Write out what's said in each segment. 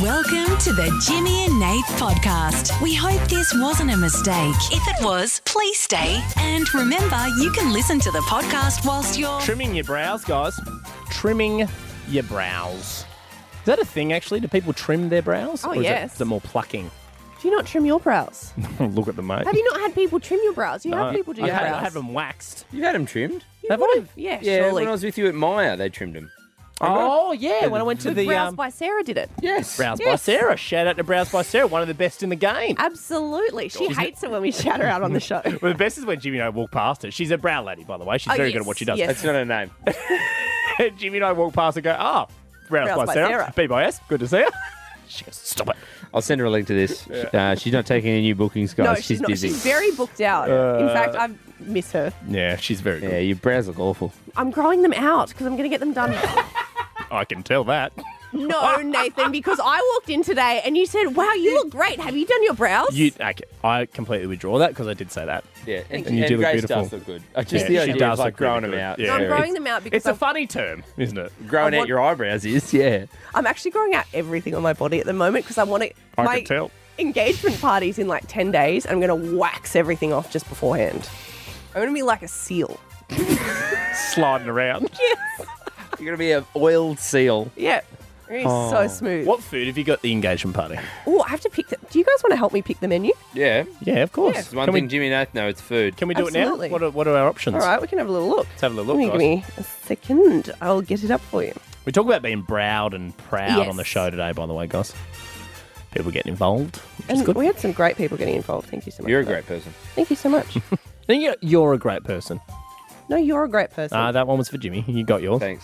Welcome to the Jimmy and Nate podcast. We hope this wasn't a mistake. If it was, please stay. And remember, you can listen to the podcast whilst you're... Trimming your brows, guys. Trimming your brows. Is that a thing, actually? Do people trim their brows? Oh, or yes. Is it more plucking? Do you not trim your brows? Look at the mate. Have you not had people trim your brows? You have people do your brows. I have them waxed. You had them trimmed? Have I? Yeah, Yeah, surely. when I was with you at Maya, they trimmed them. Oh, yeah, when I went to With the... Brows by Sarah did it. Yes. Brows by Yes. Sarah. Shout out to Brows by Sarah, one of the best in the game. Absolutely. She hates it when we shout her out on the show. Well, the best is when Jimmy and I walk past her. She's a brow lady, by the way. She's Oh, very yes, good at what she does. yes. That's not her name. Jimmy and I walk past and go, Brows by Sarah. B by S. Good to see her. She goes, stop it. I'll send her a link to this. She's not taking any new bookings, guys. No, she's not. busy. She's very booked out. In fact, I miss her. Yeah, she's very good. Yeah, your brows look awful. I'm growing them out because I'm going to get them done. I can tell that. No, Nathan, because I walked in today and you said, wow, you look great. Have you done your brows? Okay, I completely withdraw that because I did say that. Yeah, and you do look Grace beautiful. does look good. Just Yeah, the she idea does of like look really growing them good. out. Yeah. No, I'm Very- growing them out because It's a funny term, isn't it? Growing I out want- your eyebrows is, yeah. I'm actually growing out everything on my body at the moment because I want to... I can tell. Engagement party's in like 10 days. I'm going to wax everything off just beforehand. I'm going to be like a seal. Sliding around. You're going to be an oiled seal. Yeah. It's so smooth. What food have you got at the engagement party? Oh, I have to pick the... Do you guys want to help me pick the menu? Yeah. Yeah, of course. It's one Can thing we, Jimmy and Nath know, it's food. can we do Absolutely. it now? What are our options? All right, we can have a little look. Let's have a little Give look, me guys. a second. I'll get it up for you. We talk about being proud and proud Yes. on the show today, by the way, guys. People getting involved, which is And good. we had some great people getting involved. Thank you so much. You're a for that. great person. Thank you so much. I think you're a great person. No, you're a great person. That one was for Jimmy. You got yours. Thanks.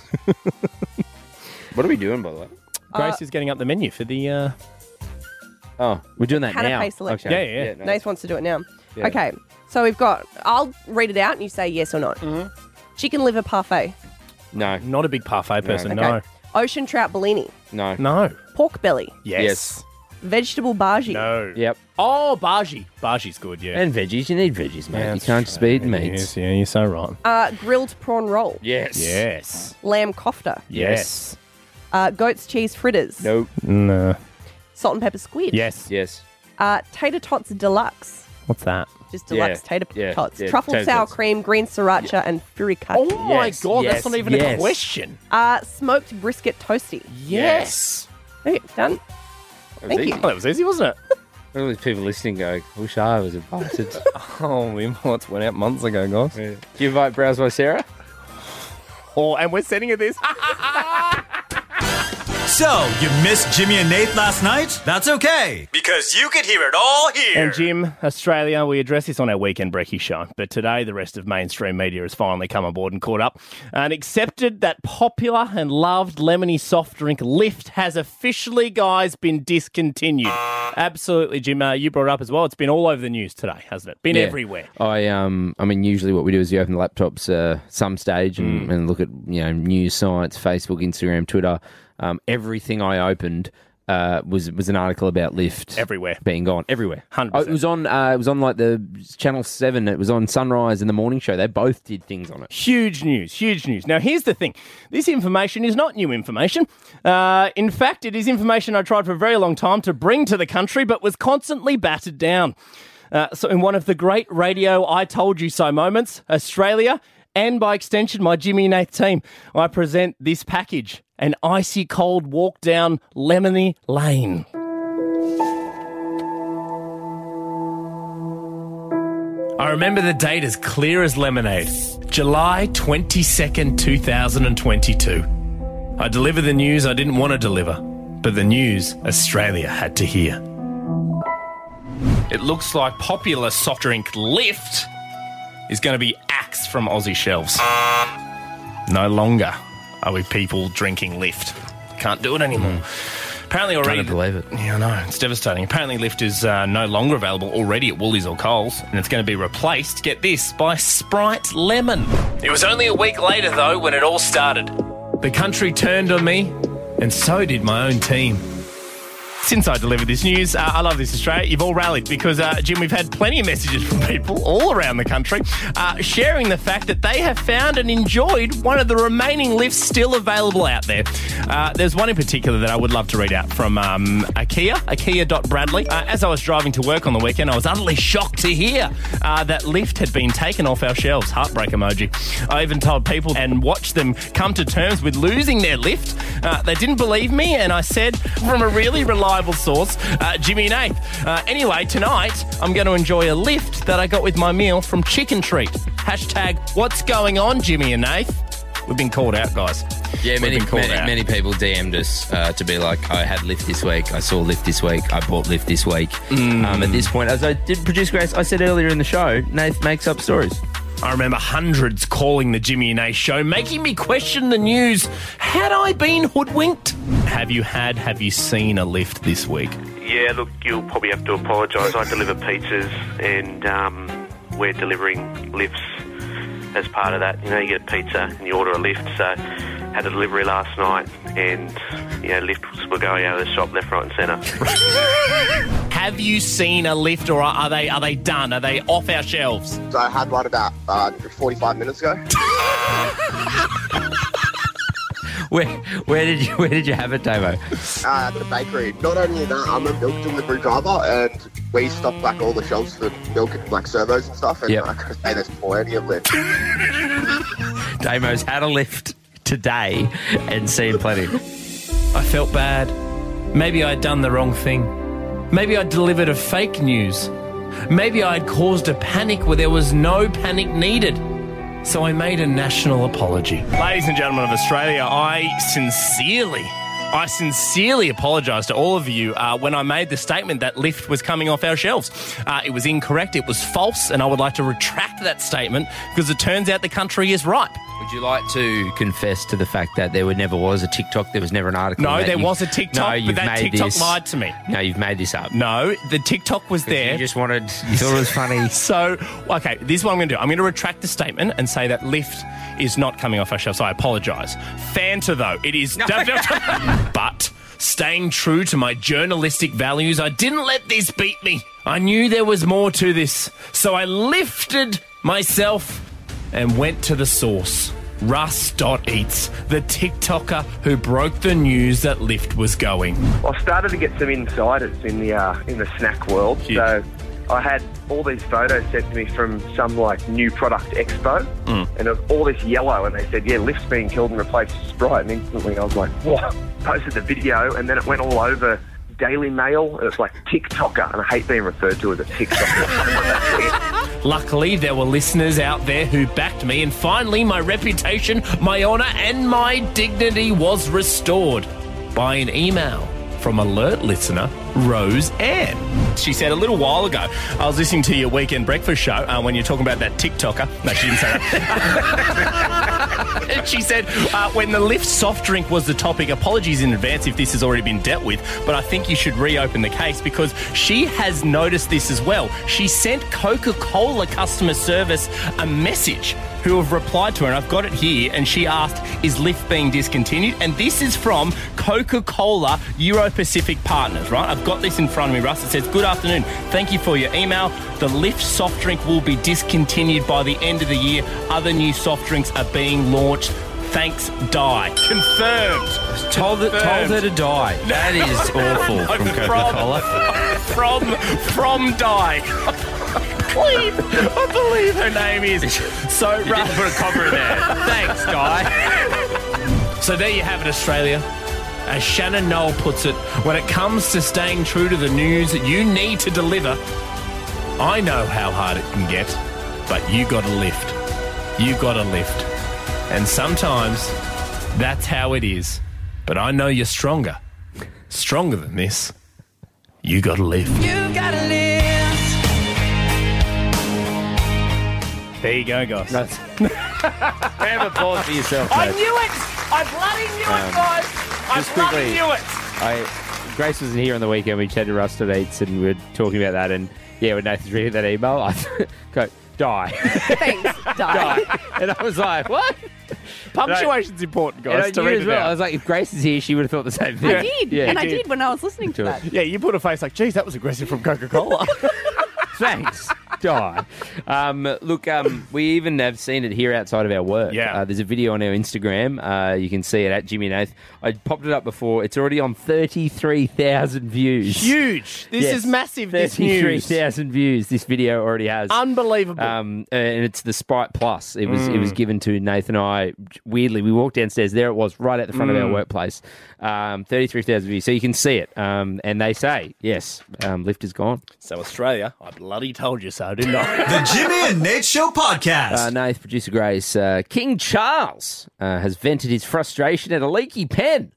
What are we doing, by the way? Grace is getting up the menu for the... Oh, we're doing that Canapé now. selection. Yeah, yeah. nice. Nath wants to do it now. Yeah. Okay, so we've got... I'll read it out and you say yes or no. Mm-hmm. Chicken liver parfait. No, Not a big parfait person, Okay. no. Ocean trout bellini. no. No. Pork belly. Yes. Vegetable bhaji. No. Yep. Oh, bhaji. Bhaji's good, yeah. And veggies. You need veggies, mate. Yeah, You that's can't just be eating Yes, meats. yeah, you're so right. Grilled prawn roll. Yes. Yes. Lamb kofta. Yes. Goat's cheese fritters. Nope. No. Salt and pepper squid. Yes. Yes. Tater tots deluxe. What's that? Just deluxe Yeah, tater yeah, tots. yeah, Truffle tater sour tots. cream, green sriracha, and furikake. Oh, my Yes, God. yes, That's not even a yes. question. Smoked brisket toasty. Yes. Okay, done. Thank you. Oh, that was easy, wasn't it? All these people listening go, I wish I was invited. Oh, the invites went out months ago, guys. Do you invite Brows by Sarah? Oh, and we're sending her this. So, you missed Jimmy and Nate last night? That's okay, because you could hear it all here. And Jim, Australia, we address this on our Weekend Brekkie show. But today, the rest of mainstream media has finally come aboard and caught up and accepted that popular and loved lemony soft drink Lift has officially, guys, been discontinued. Absolutely, Jim. You brought it up as well. It's been all over the news today, hasn't it? Been Yeah. everywhere. I mean, usually what we do is you open the laptops some stage and look at, news sites, Facebook, Instagram, Twitter. Everything I opened was an article about Lyft Everywhere. being gone everywhere. 100%. It was on like the Channel 7. It was on Sunrise in the morning show. They both did things on it. Huge news, huge news. Now, here's the thing. This information is not new information. In fact, it is information I tried for a very long time to bring to the country, but was constantly battered down. So in one of the great radio I told you so moments, Australia, and by extension, my Jimmy and Nath team, I present this package, an icy cold walk down Lemony Lane. I remember the date as clear as lemonade. July 22nd, 2022. I delivered the news I didn't want to deliver, but the news Australia had to hear. It looks like popular soft drink Lift is going to be axed from Aussie shelves. No longer are we people drinking Lift. Can't do it anymore. Apparently already... Can't believe it. Yeah, I know. It's devastating. Apparently Lift is no longer available already at Woolies or Coles, and it's going to be replaced, get this, by Sprite Lemon. It was only a week later, though, when it all started. The country turned on me, and so did my own team. since I delivered this news, I love this, Australia. You've all rallied because, Jim, we've had plenty of messages from people all around the country sharing the fact that they have found and enjoyed one of the remaining lifts still available out there. There's one in particular that I would love to read out from Ikea.Bradley. As I was driving to work on the weekend, I was utterly shocked to hear that lift had been taken off our shelves. Heartbreak emoji. I even told people and watched them come to terms with losing their lift. They didn't believe me, and I said, from a really reliable source, Jimmy and Nath. Anyway, tonight I'm going to enjoy a lift that I got with my meal from Chicken Treat. Hashtag, what's going on, Jimmy and Nath? We've been called out, guys. Yeah, many people DM'd us to be like, I had lift this week, I saw lift this week, I bought lift this week. At this point, as I did produce Grace, I said earlier in the show, Nath makes up stories. I remember hundreds calling the Jimmy and Nath show, making me question the news. Had I been hoodwinked? Have you seen a lift this week? Yeah, look, you'll probably have to apologise. I deliver pizzas and we're delivering lifts as part of that. You know, you get a pizza and you order a lift. So had a delivery last night and, you know, lifts were going out of the shop left, right and centre. Have you seen a lift or are they done? Are they off our shelves? So I had one about 45 minutes ago. Where did you have it, Damo? At the bakery. Not only that, I'm a milk delivery driver and we stock like all the shelves for milk and like servos and stuff, and I could say there's plenty of lift. Damo's had a lift today and seen plenty. I felt bad. Maybe I'd done the wrong thing. Maybe I'd delivered a fake news. Maybe I'd caused a panic where there was no panic needed. So I made a national apology. Ladies and gentlemen of Australia, I sincerely apologise to all of you when I made the statement that lift was coming off our shelves. It was incorrect, it was false, and I would like to retract that statement because it turns out the country is ripe. Would you like to confess to the fact that there never was a TikTok, there was never an article? No, there was a TikTok, but that TikTok lied to me. No, you've made this up. No, the TikTok was there. You thought it was funny. So, okay, this is what I'm going to do. I'm going to retract the statement and say that lift is not coming off our shelves. So I apologise. Fanta, though, it is definitely... But... staying true to my journalistic values, I didn't let this beat me. I knew there was more to this, so I lifted myself and went to the source. Russ.eats, the TikToker who broke the news that lift was going. I started to get some insiders in the snack world. Huge. So I had all these photos sent to me from some like new product expo, and of all this yellow, and they said, yeah, lift's being killed and replaced with Sprite. And instantly I was like, what? Posted the video, and then it went all over Daily Mail, and it's like TikToker, and I hate being referred to as a TikToker. Luckily, there were listeners out there who backed me, and finally my reputation, my honour and my dignity was restored by an email from alert listener Rose Ann. She said a little while ago, I was listening to your weekend breakfast show when you're talking about that TikToker. No, she didn't say that. She said, when the lift soft drink was the topic, apologies in advance if this has already been dealt with, but I think you should reopen the case because she has noticed this as well. She sent Coca-Cola customer service a message who have replied to her, and I've got it here, and she asked, is lift being discontinued? And this is from Coca-Cola Euro-Pacific Partners, right? I've got this in front of me, Russ. It says, good afternoon. Thank you for your email. The lift soft drink will be discontinued by the end of the year. Other new soft drinks are being launched. Thanks, Die. Confirmed. Told her to die. That is awful from Coca-Cola. From Die. I believe her name is. So, you didn't put a comma in there. Thanks, Guy. So there you have it, Australia. As Shannon Noel puts it, when it comes to staying true to the news that you need to deliver, I know how hard it can get, but you got to lift. You got to lift. And sometimes that's how it is. But I know you're stronger. Stronger than this. You got to lift. You got to lift. There you go, guys. Round of applause for yourself, I mate. knew it! I bloody knew it, guys! I bloody knew it! Grace wasn't here on the weekend. We chatted to Russ.eats and we were talking about that. And yeah, when Nathan's reading that email, I go, Die. Thanks, Die. And I was like, what? Punctuation's important, And I guys, to knew read as it well. I out. was like, if Grace is here, she would have thought the same thing. I did. Yeah. And I did when I was listening to that. Yeah, you put a face like, geez, that was aggressive from Coca-Cola. Thanks. Die. Look, we even have seen it here outside of our work. Yeah. There's a video on our Instagram. You can see it at Jimmy and Nath. I popped it up before. It's already on 33,000 views. Huge. This is massive, this news. 33,000 views this video already has. Unbelievable. And it's the Sprite Plus. It was given to Nathan and I. Weirdly, we walked downstairs. There it was, right at the front of our workplace. 33,000 views. So you can see it. And they say, yes, lift is gone. So Australia, I bloody told you so, didn't I? The Jimmy and Nate Show podcast. Nath, producer Grace, King Charles has vented his frustration at a leaky pen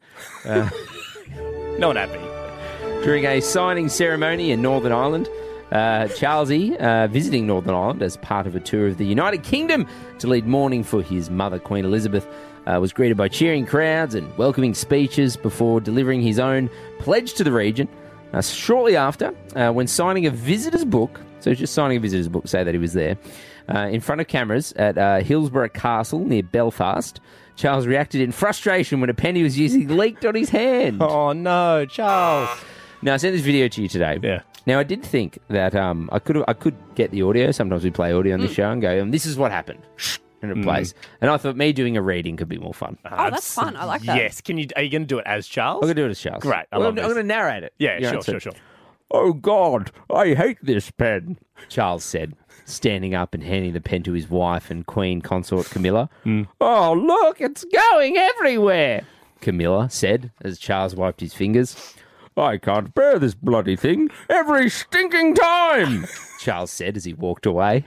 Not happy. during a signing ceremony in Northern Ireland. Charlesy, visiting Northern Ireland as part of a tour of the United Kingdom to lead mourning for his mother, Queen Elizabeth, was greeted by cheering crowds and welcoming speeches before delivering his own pledge to the region. Shortly after, when signing a visitor's book, so just signing a visitor's book, say that he was there, in front of cameras at Hillsborough Castle near Belfast, Charles reacted in frustration when a pen he was using leaked on his hand. Oh, no, Charles. Now, I sent this video to you today. Yeah. Now, I did think that I could get the audio. Sometimes we play audio on the show and go, this is what happened. And it plays. And I thought me doing a reading could be more fun. Oh, that's fun. I like that. Yes. Are you going to do it as Charles? I'm going to do it as Charles. Great. I'm going to narrate it. Yeah, You know, sure. Oh, God, I hate this pen, Charles said, standing up and handing the pen to his wife and Queen Consort Camilla. Oh, look, it's going everywhere, Camilla said as Charles wiped his fingers. I can't bear this bloody thing every stinking time, Charles said as he walked away.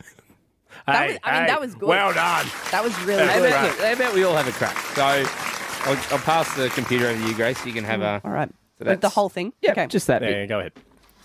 That was good. Well done. That was really How good. about we all have a crack? So I'll pass the computer over to you, Grace. You can have a... All right. So With the that's- whole thing? Yeah, Okay. just that bit. Yeah, go ahead.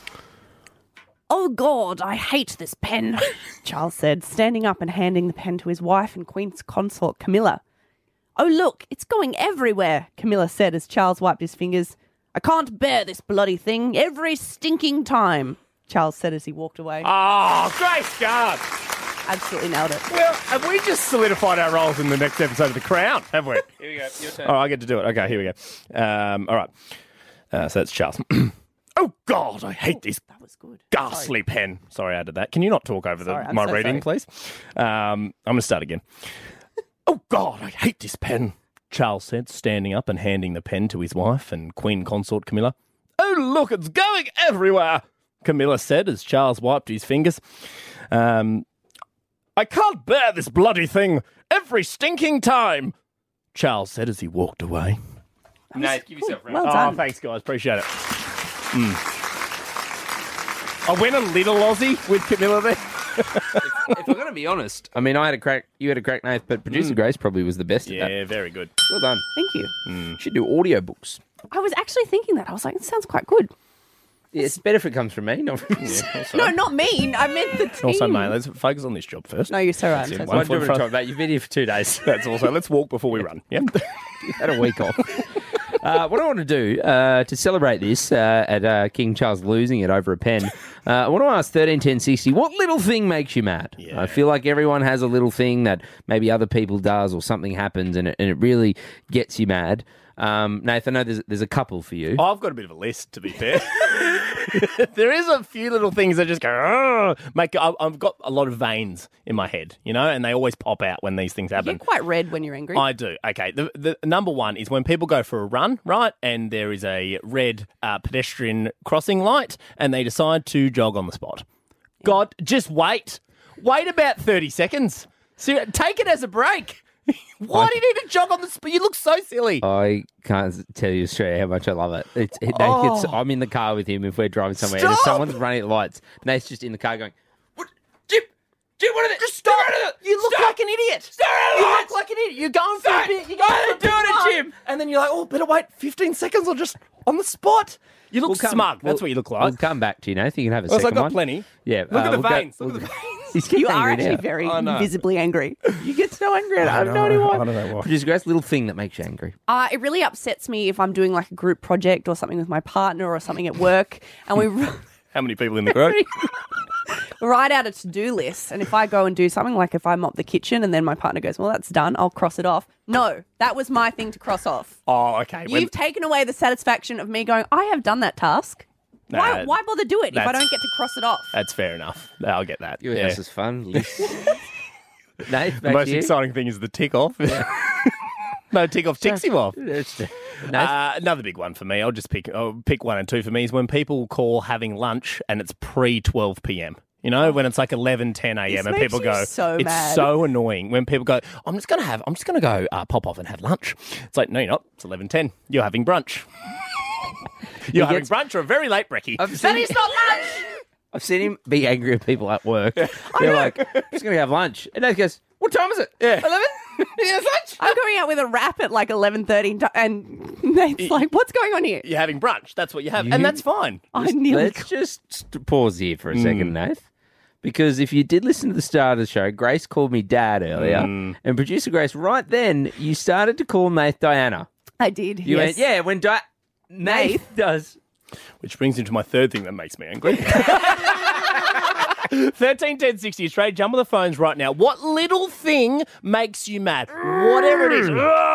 Oh, God, I hate this pen, Charles said, standing up and handing the pen to his wife and Queen's consort, Camilla. Oh, look, it's going everywhere, Camilla said as Charles wiped his fingers. I can't bear this bloody thing every stinking time, Charles said as he walked away. Oh, great job. Absolutely nailed it. Well, have we just solidified our roles in the next episode of The Crown, have we? Here we go. Your turn. Oh, I get to do it. Okay, here we go. All right. So that's Charles. Oh, God, I hate this That was good. ghastly pen. Sorry, I did that. Can you not talk over Sorry, I'm my so reading, sorry. please? I'm going to start again. Oh, God, I hate this pen, Charles said, standing up and handing the pen to his wife and Queen Consort Camilla. Oh, look, it's going everywhere, Camilla said as Charles wiped his fingers. I can't bear this bloody thing every stinking time, Charles said as he walked away. Nate, give yourself a round. Well Oh, done. thanks, guys. Appreciate it. I went a little Aussie with Camilla there. If I'm going to be honest, I mean, I had a crack, you had a crack, Nath, but producer Grace probably was the best at that. Yeah, very good. Well done. Thank you. You should do audiobooks. I was actually thinking that. I was like, it sounds quite good. Yeah, it's better if it comes from me, not from you. No, not me. I meant the team. Also, mate, let's focus on this job first. No, you're so right. I'm so One sorry. What do you foot want to front. talk about? You've been here for 2 days. That's also. Let's walk before we run. Yeah. You've had a week off. What I want to do to celebrate this at King Charles losing it over a pen, I want to ask 131060, what little thing makes you mad? Yeah. I feel like everyone has a little thing that maybe other people does or something happens and it really gets you mad. Nathan, I know there's a couple for you. I've got a bit of a list, to be fair. There is a few little things that just go, I've got a lot of veins in my head, you know, and they always pop out when these things happen. You're quite red when you're angry. I do. Okay. The number one is when people go for a run, right? And there is a red pedestrian crossing light and they decide to jog on the spot. God, just wait. Wait about 30 seconds. So take it as a break. Why do you need to jog on the spot? You look so silly. I can't tell you straight how much I love it. I'm in the car with him if we're driving somewhere and if Stop! someone's running at lights. Nate's just in the car going, what? Jim, what are they? Just stop. You look like an idiot. You look like an idiot. You're going for a bit. You're going for a doing it, run, Jim. And then you're like, oh, better wait 15 seconds or just on the spot. You look smug. That's what you look We'll like. come back to you, Nathan. You can have a Also, second I've got one. plenty. Yeah. Look at the we'll go- veins. Look we'll- at the veins. He's getting You are angry actually now. very I know. visibly angry. You get so angry. I have no idea why. I don't know why. Producer Grace, little thing that makes you angry. It really upsets me if I'm doing like a group project or something with my partner or something at work, and we How many people in the group? write out a to-do list, and if I go and do something, like if I mop the kitchen and then my partner goes, well, that's done, I'll cross it off. No, that was my thing to cross off. Oh, okay. You've taken away the satisfaction of me going, I have done that task. Nah, why bother do it if I that's- don't get to cross it off? That's fair enough. I'll get that. Your Yeah. house is fun. Nate, The most exciting thing is the tick off. No, tick off ticks him off. Another big one for me. I'll pick 1 and 2 for me is when people call having lunch and it's pre 12 p.m. You know, when it's like 11, 10 a.m. and makes people you go, so it's mad. so annoying when people go, I'm just going to go pop off and have lunch. It's like, no, you're not. It's 11:10. You're having brunch. You're having brunch or a very late brekkie. That is not lunch. I've seen him be angry at people at work. They're like, I'm just going to have lunch. And Nate goes, what time is it? Yeah. 11? It's lunch. I'm going out with a wrap at like 11:30 and Nate's like, what's going on here? You're having brunch. That's what you have. And that's fine. I nearly Let's just pause here for a second, Nath. Because if you did listen to the start of the show, Grace called me Dad earlier. And producer Grace, right then, you started to call Nath Diana. I did. You yes. went, yeah, when Nath does. Which brings me to my third thing that makes me angry. 13 10 60 straight. Jump on the phones right now. What little thing makes you mad? Whatever it is.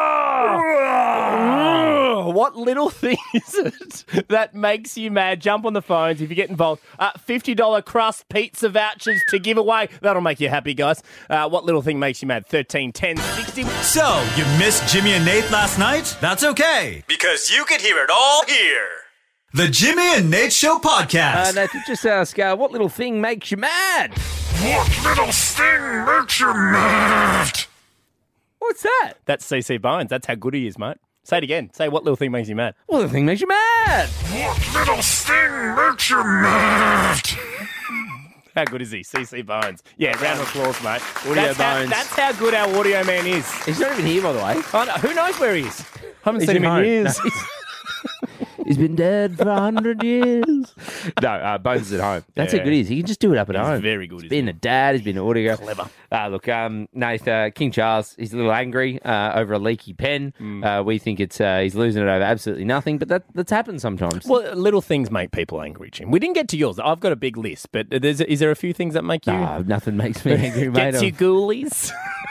What little thing is it that makes you mad? Jump on the phones if you get involved. $50 crust pizza vouchers to give away. That'll make you happy, guys. What little thing makes you mad? 13 10 60. So, you missed Jimmy and Nate last night? That's okay, because you could hear it all here. The Jimmy and Nate Show podcast. Nath, just ask, what little thing makes you mad? What little thing makes you mad? What's that? That's CC Bones. That's how good he is, mate. Say it again. Say what little thing makes you mad. What little thing makes you mad? What little thing makes you mad? How good is he? CC Bones. Yeah, round of applause, mate. Audio Bones. That's how good our audio man is. He's not even here, by the way. Oh, no, who knows where he is? I haven't He's seen him at in home. years. He's been dead for 100 years. No, Bones is at home. That's how good he is. He can just do it up at home. very good, He's isn't been a dad. He's been an audio. Clever. Look, Nath, King Charles, he's a little angry over a leaky pen. We think it's he's losing it over absolutely nothing, but that's happened sometimes. Well, little things make people angry, Jim. We didn't get to yours. I've got a big list, but is there a few things that make you... Nothing makes me angry, mate. Gets you ghoulies?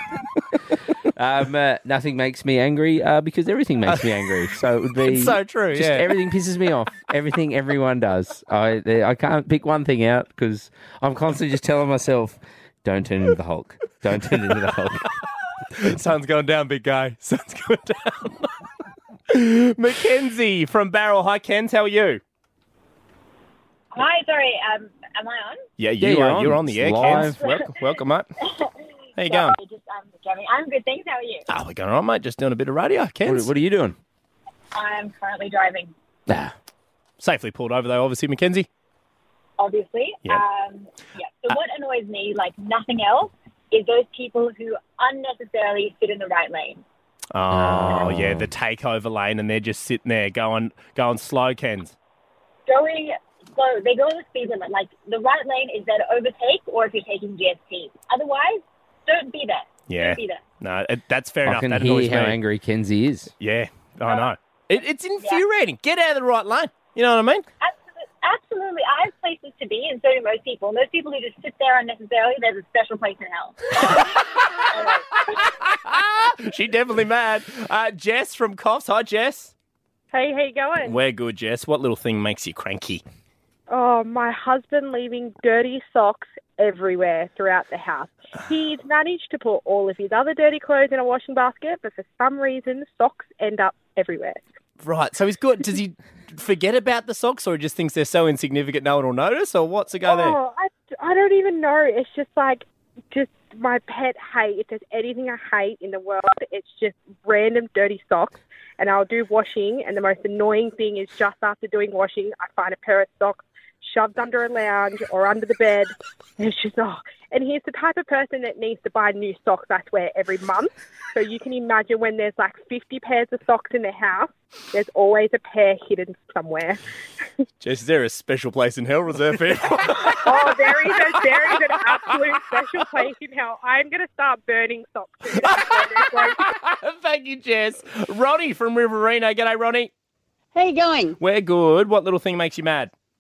Nothing makes me angry because everything makes me angry. So it would be It's so true, just yeah. everything pisses me off. Everything everyone does. I can't pick one thing out because I'm constantly just telling myself, don't turn into the Hulk. Don't turn into the Hulk. Sun's going down, big guy. Sun's going down. Mackenzie from Barrel. Hi, Kens. How are you? Hi, sorry, am I on? Yeah, you're on. You're on the air, Live. Kens. Welcome, mate. How you going? I'm good, thanks. How are you? Oh, we're going all right, mate. Just doing a bit of radio, Kens. What are you doing? I'm currently driving, Safely pulled over, though, obviously, Mackenzie. obviously. Yep. So what annoys me, like nothing else, is those people who unnecessarily sit in the right lane. Oh, yeah, the takeover lane, and they're just sitting there going slow, Kens. Going slow, they go on the speed limit. Like the right lane is there to overtake, or if you're taking GST. Otherwise, don't be there. Yeah. Don't be there. No, that's fair I enough. can That hear annoys how me. angry Kenzie is. Yeah, I know. It's infuriating. Get out of the right lane. You know what I mean? Absolutely. I have places to be, and so do most people. And those people who just sit there unnecessarily, there's a special place in hell. She definitely mad. Jess from Coffs. Hi, Jess. Hey, how you going? We're good, Jess. What little thing makes you cranky? Oh, my husband leaving dirty socks everywhere throughout the house. He's managed to put all of his other dirty clothes in a washing basket, but for some reason, socks end up everywhere. Right, so he's good. Does he forget about the socks, or he just thinks they're so insignificant no one will notice, or what's the go there? Oh, I don't even know. It's just my pet hate. If there's anything I hate in the world, it's just random dirty socks. And I'll do washing, and the most annoying thing is just after doing washing, I find a pair of socks shoved under a lounge or under the bed. And it's just, And he's the type of person that needs to buy new socks, I swear, every month. So you can imagine when there's like 50 pairs of socks in the house, there's always a pair hidden somewhere. Jess, is there a special place in hell reserved for him? Oh, there is an absolute special place in hell. I'm going to start burning socks. Thank you, Jess. Ronnie from Riverina. G'day, Ronnie. How you going? We're good. What little thing makes you mad?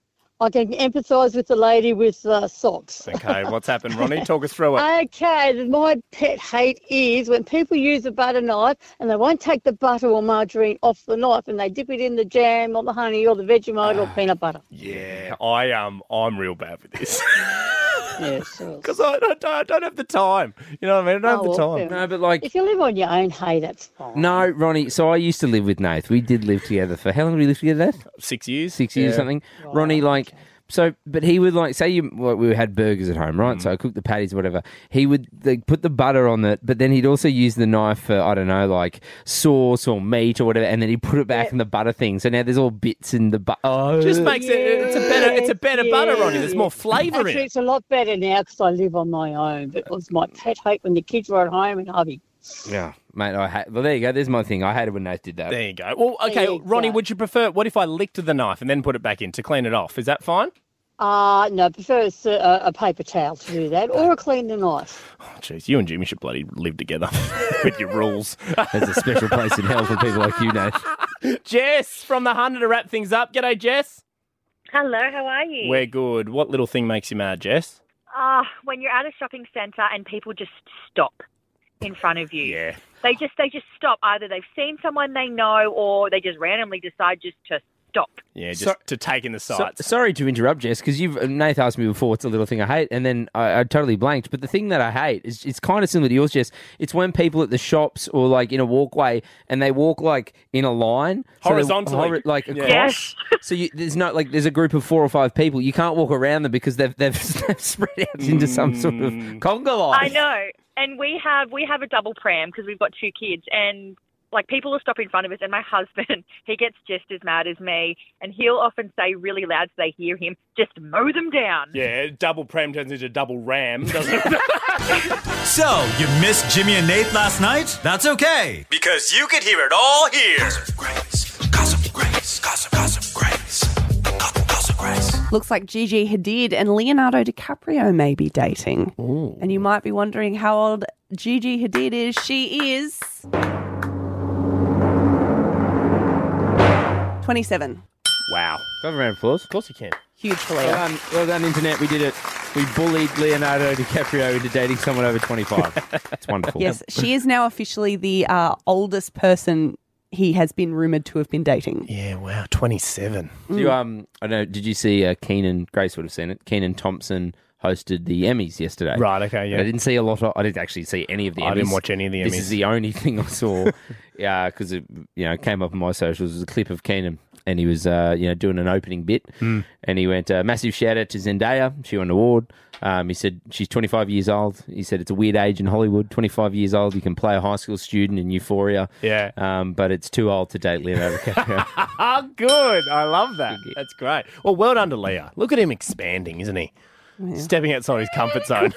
I can empathise with the lady with socks. Okay, what's happened, Ronnie? Talk us through it. Okay, my pet hate is when people use a butter knife and they won't take the butter or margarine off the knife and they dip it in the jam or the honey or the Vegemite or peanut butter. Yeah, I'm real bad with this. Yeah, sure. Because I don't have the time. You know what I mean? I don't have the time. No, but like... If you live on your own, hey, that's fine. No, Ronnie, so I used to live with Nath. We did live together for... How long did we live together, Nath? 6 years. 6 years or something. Right. Ronnie, like... So, but he would like, say we had burgers at home, right? So I cooked the patties or whatever. He would put the butter on it, but then he'd also use the knife for, I don't know, like sauce or meat or whatever, and then he'd put it back in the butter thing. So now there's all bits in the butter. Oh. Just makes it's a better butter, Ronnie. There's more flavour in Actually, it. it's a lot better now because I live on my own. But it was my pet hate when the kids were at home and hubby. Yeah, mate, well, there you go. There's my thing. I hated when Nath did that. There you go. Well, okay, Ronnie, would you prefer, what if I licked the knife and then put it back in to clean it off? Is that fine? No, I prefer a paper towel to do that, or a clean the knife. Oh, jeez, you and Jimmy should bloody live together with your rules. There's a special place in hell for people like you, Nath. Jess from the 100 to wrap things up. G'day, Jess. Hello, how are you? We're good. What little thing makes you mad, Jess? When you're at a shopping centre and people just stop in front of you. Yeah. They just stop. Either they've seen someone they know or they just randomly decide just to stop. Yeah, just to take in the sights. Sorry to interrupt, Jess, because Nath asked me before what's a little thing I hate, and then I totally blanked. But the thing that I hate is it's kind of similar to yours, Jess. It's when people at the shops or like in a walkway and they walk like in a line, horizontally, like across. Yes. So there's a group of 4 or 5 people. You can't walk around them because they've spread out into some sort of conga line. I know, and we have a double pram because we've got 2 kids and. Like, people will stop in front of us, and my husband, he gets just as mad as me, and he'll often say really loud so they hear him, just mow them down. Yeah, double pram turns into double ram, doesn't it? So, you missed Jimmy and Nate last night? That's okay, because you could hear it all here. Gossip Grace. Looks like Gigi Hadid and Leonardo DiCaprio may be dating. Ooh. And you might be wondering how old Gigi Hadid is. She is 27. Wow. Can I have a round of applause? Of course you can. Huge for Leo. Well done, Internet. We did it. We bullied Leonardo DiCaprio into dating someone over 25. It's wonderful. Yes, she is now officially the oldest person he has been rumoured to have been dating. Yeah, wow, 27. I don't know, did you see Keenan, Grace would have seen it, Keenan Thompson hosted the Emmys yesterday. Right, okay, yeah. I didn't see I didn't actually see any of the Emmys. I didn't watch any of the Emmys. This is the only thing I saw, because it came up on my socials. It was a clip of Keenan, and he was doing an opening bit, and he went, massive shout out to Zendaya. She won an award. He said she's 25 years old. He said it's a weird age in Hollywood. 25 years old, you can play a high school student in Euphoria. Yeah. But it's too old to date Leonardo DiCaprio. Good. I love that. That's great. Well, well done to Leo. Look at him expanding, isn't he? Yeah. Stepping outside his comfort zone.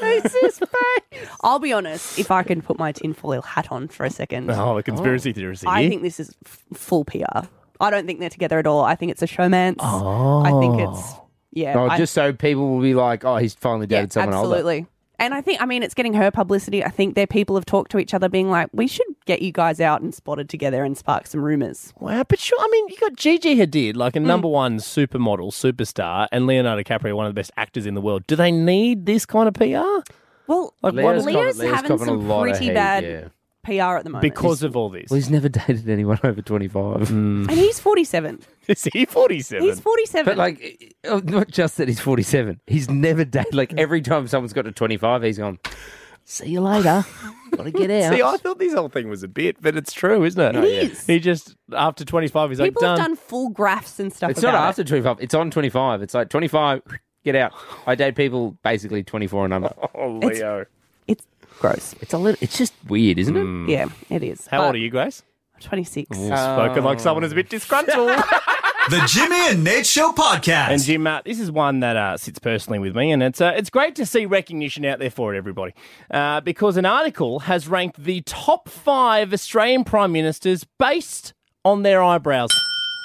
I'll be honest, if I can put my tinfoil hat on for a second. Oh, the conspiracy theorist. I think this is full PR. I don't think they're together at all. I think it's a showmance. Oh. I think it's, just so people will be like, oh, he's finally dated someone older. Absolutely. And I think, it's getting her publicity. I think their people have talked to each other being like, we should get you guys out and spotted together and spark some rumours. Wow, but sure, you got Gigi Hadid, like a number one supermodel, superstar, and Leonardo DiCaprio, one of the best actors in the world. Do they need this kind of PR? Well, Leo's having some pretty bad PR at the moment. Because of all this. Well, he's never dated anyone over 25. And he's 47. Is he 47? He's 47. But not just that he's 47. He's never dated, every time someone's got to 25, he's gone, see you later. Gotta get out. See, I thought this whole thing was a bit, but it's true, isn't it? It is. He just, after 25, he's People have done. done full graphs and stuff It's about not after 25. It's on 25. It's like 25, get out. I date people basically 24 and under. Oh, Leo. It's gross. It's just weird, isn't it? Yeah, it is. How old are you, Grace? 26. Spoken like someone who's a bit disgruntled. The Jimmy and Nate Show podcast. And Jim, this is one that sits personally with me, and it's great to see recognition out there for it, everybody, because an article has ranked the top 5 Australian Prime Ministers based on their eyebrows.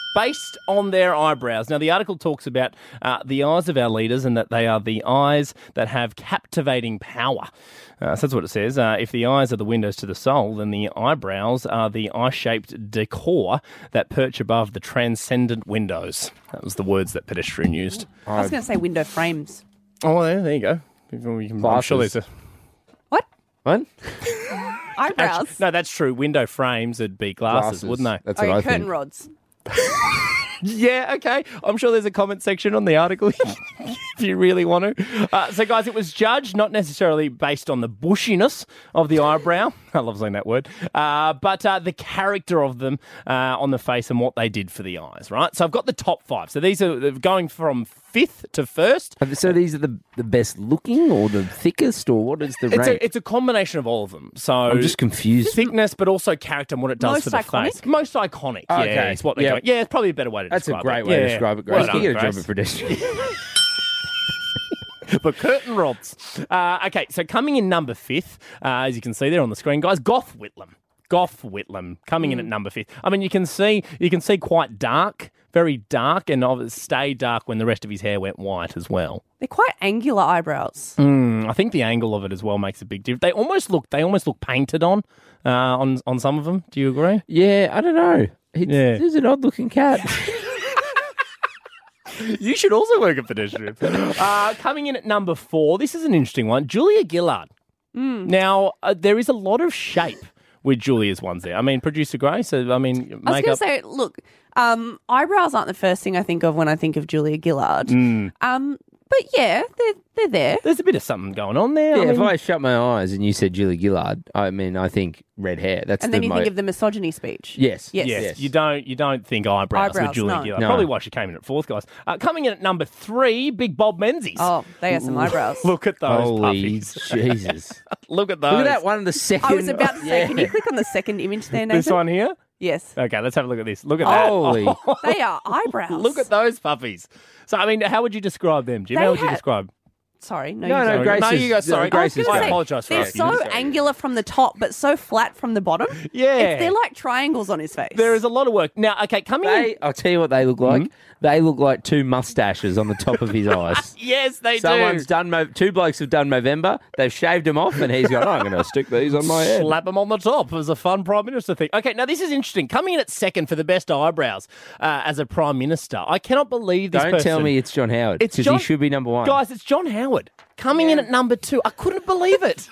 based on their eyebrows. Now, the article talks about the eyes of our leaders and that they are the eyes that have captivating power. So that's what it says. If the eyes are the windows to the soul, then the eyebrows are the eye-shaped decor that perch above the transcendent windows. That was the words that Pedestrian used. I was going to say window frames. Oh, there you go. I'm sure there's a... What? What? Eyebrows. Actually, no, that's true. Window frames would be glasses, wouldn't they? That's what I curtain think. rods. Yeah, okay. I'm sure there's a comment section on the article if you really want to. So, guys, it was judged not necessarily based on the bushiness of the eyebrow. I love saying that word. But the character of them on the face and what they did for the eyes, right? So I've got the top 5. So these are going from 5th to 1st. So these are the best looking or the thickest, or what is the rank? It's a combination of all of them. So I'm just confused. Thickness, but also character and what it does Most for the iconic? face. Most iconic. Okay. Yeah, it's what they're going. Yeah, it's probably a better way to That's describe a great it. way to Yeah. describe it, Well Grace. done, You get a Grace. job at Pedestrian. But curtain rods. Okay, so coming in number 5th, as you can see there on the screen, guys, Gough Whitlam coming in at number 5th. I mean, you can see quite dark, very dark, and stayed dark when the rest of his hair went white as well. They're quite angular eyebrows. I think the angle of it as well makes a big difference. They almost look painted on some of them. Do you agree? Yeah, I don't know. He's an odd looking cat. You should also work at Pedestrian. Coming in at number 4, this is an interesting one, Julia Gillard. Now, there is a lot of shape with Julia's ones there. I mean, Producer Grace, I was going to say, look, eyebrows aren't the first thing I think of when I think of Julia Gillard. But yeah, they're there. There's a bit of something going on there. Yeah, I mean, if I shut my eyes and you said Julia Gillard, I mean, I think red hair. That's And then you think of the misogyny speech. Yes. Yes. You don't think eyebrows with Julia no. Gillard. No. Probably why she came in at 4th, guys. Coming in at number 3, Big Bob Menzies. Oh, they have some eyebrows. Look at those Holy puppies. Jesus. Look at those. Look at that one, the second. I was about to say, can you click on the second image there, Nathan? This one here? Yes. Okay, let's have a look at this. Look at that. Holy. They are eyebrows. Look at those puppies. So, I mean, how would you describe them, Jim? They How would you have- describe? Sorry, no, No, you no, don't. Grace No, is- you go. Sorry, Grace is I great. apologise for They're asking you. so angular from the top, but so flat from the bottom. Yeah. They're like triangles on his face. There is a lot of work. Now, okay, coming in. I'll tell you what they look like. They look like 2 mustaches on the top of his eyes. Yes, they Someone's do. done. 2 blokes have done Movember. They've shaved them off, and he's gone, I'm going to stick these on my head. Slap them on the top as a fun Prime Minister thing. Okay, now this is interesting. Coming in at 2nd for the best eyebrows as a Prime Minister. I cannot believe this Don't person. tell me it's John Howard, It's because John- he should be number 1. Guys, it's John Howard. Coming in at number 2. I couldn't believe it.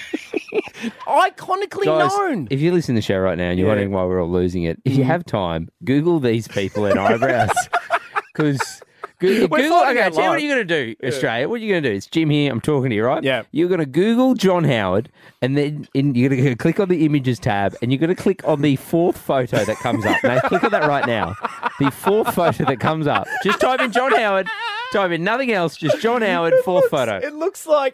Iconically Guys, known. if you listen to the show right now and you're wondering why we're all losing it, if you have time, Google these people and eyebrows. Because Google, finding okay, out tell you what live. you're going to do, Australia. What you're going to do. It's Jim here. I'm talking to you, right? Yeah. You're going to Google John Howard, and then you're going to click on the images tab, and you're going to click on the 4th photo that comes up. Now, click on that right now. The 4th photo that comes up. Just type in John Howard. Type in nothing else. Just John Howard, 4th photo. It looks like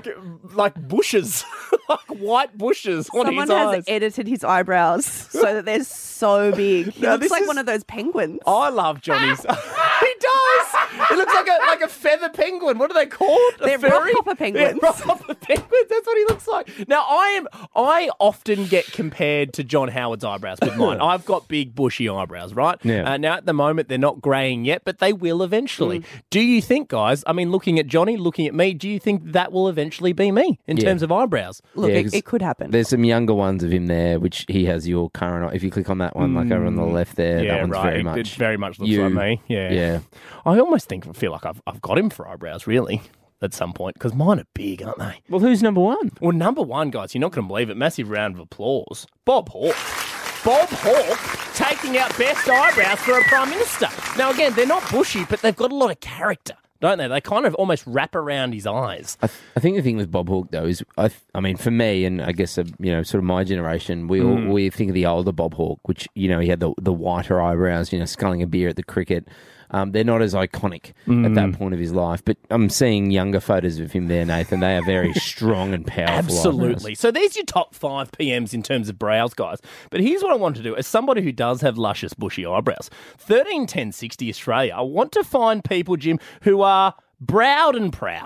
bushes, like white bushes on Someone his has eyes. edited his eyebrows so that they're so big. He Now, looks this like is- one of those penguins. I love Johnny's. He does. It looks like a feather penguin. What are they called? They're rockhopper penguins. Yeah, rockhopper penguins. That's what he looks like. Now, I often get compared to John Howard's eyebrows with mine. I've got big bushy eyebrows, right? Yeah. Now, at the moment, they're not greying yet, but they will eventually. Do you think, guys, I mean, looking at Johnny, looking at me, do you think that will eventually be me in terms of eyebrows? Look, Yeah, it 'cause it could happen. There's some younger ones of him there, which he has your current. If you click on that one, like over on the left there, Yeah, that one's right. very It much. very much looks you. like me. Yeah. Yeah. I almost feel like I've got him for eyebrows, really, at some point, because mine are big, aren't they? Well, who's number 1? Well, number 1, guys, you're not going to believe it. Massive round of applause. Bob Hawke. Bob Hawke taking out best eyebrows for a Prime Minister. Now, again, they're not bushy, but they've got a lot of character, don't they? They kind of almost wrap around his eyes. I think the thing with Bob Hawke though is, I mean, for me and I guess sort of my generation, we think of the older Bob Hawke, which he had the whiter eyebrows, sculling a beer at the cricket. They're not as iconic at that point of his life, but I'm seeing younger photos of him there, Nathan. They are very strong and powerful. Absolutely. eyebrows. So there's your top 5 PMs in terms of brows, guys. But here's what I want to do. As somebody who does have luscious, bushy eyebrows, 131060 Australia, I want to find people, Jim, who are browed and proud.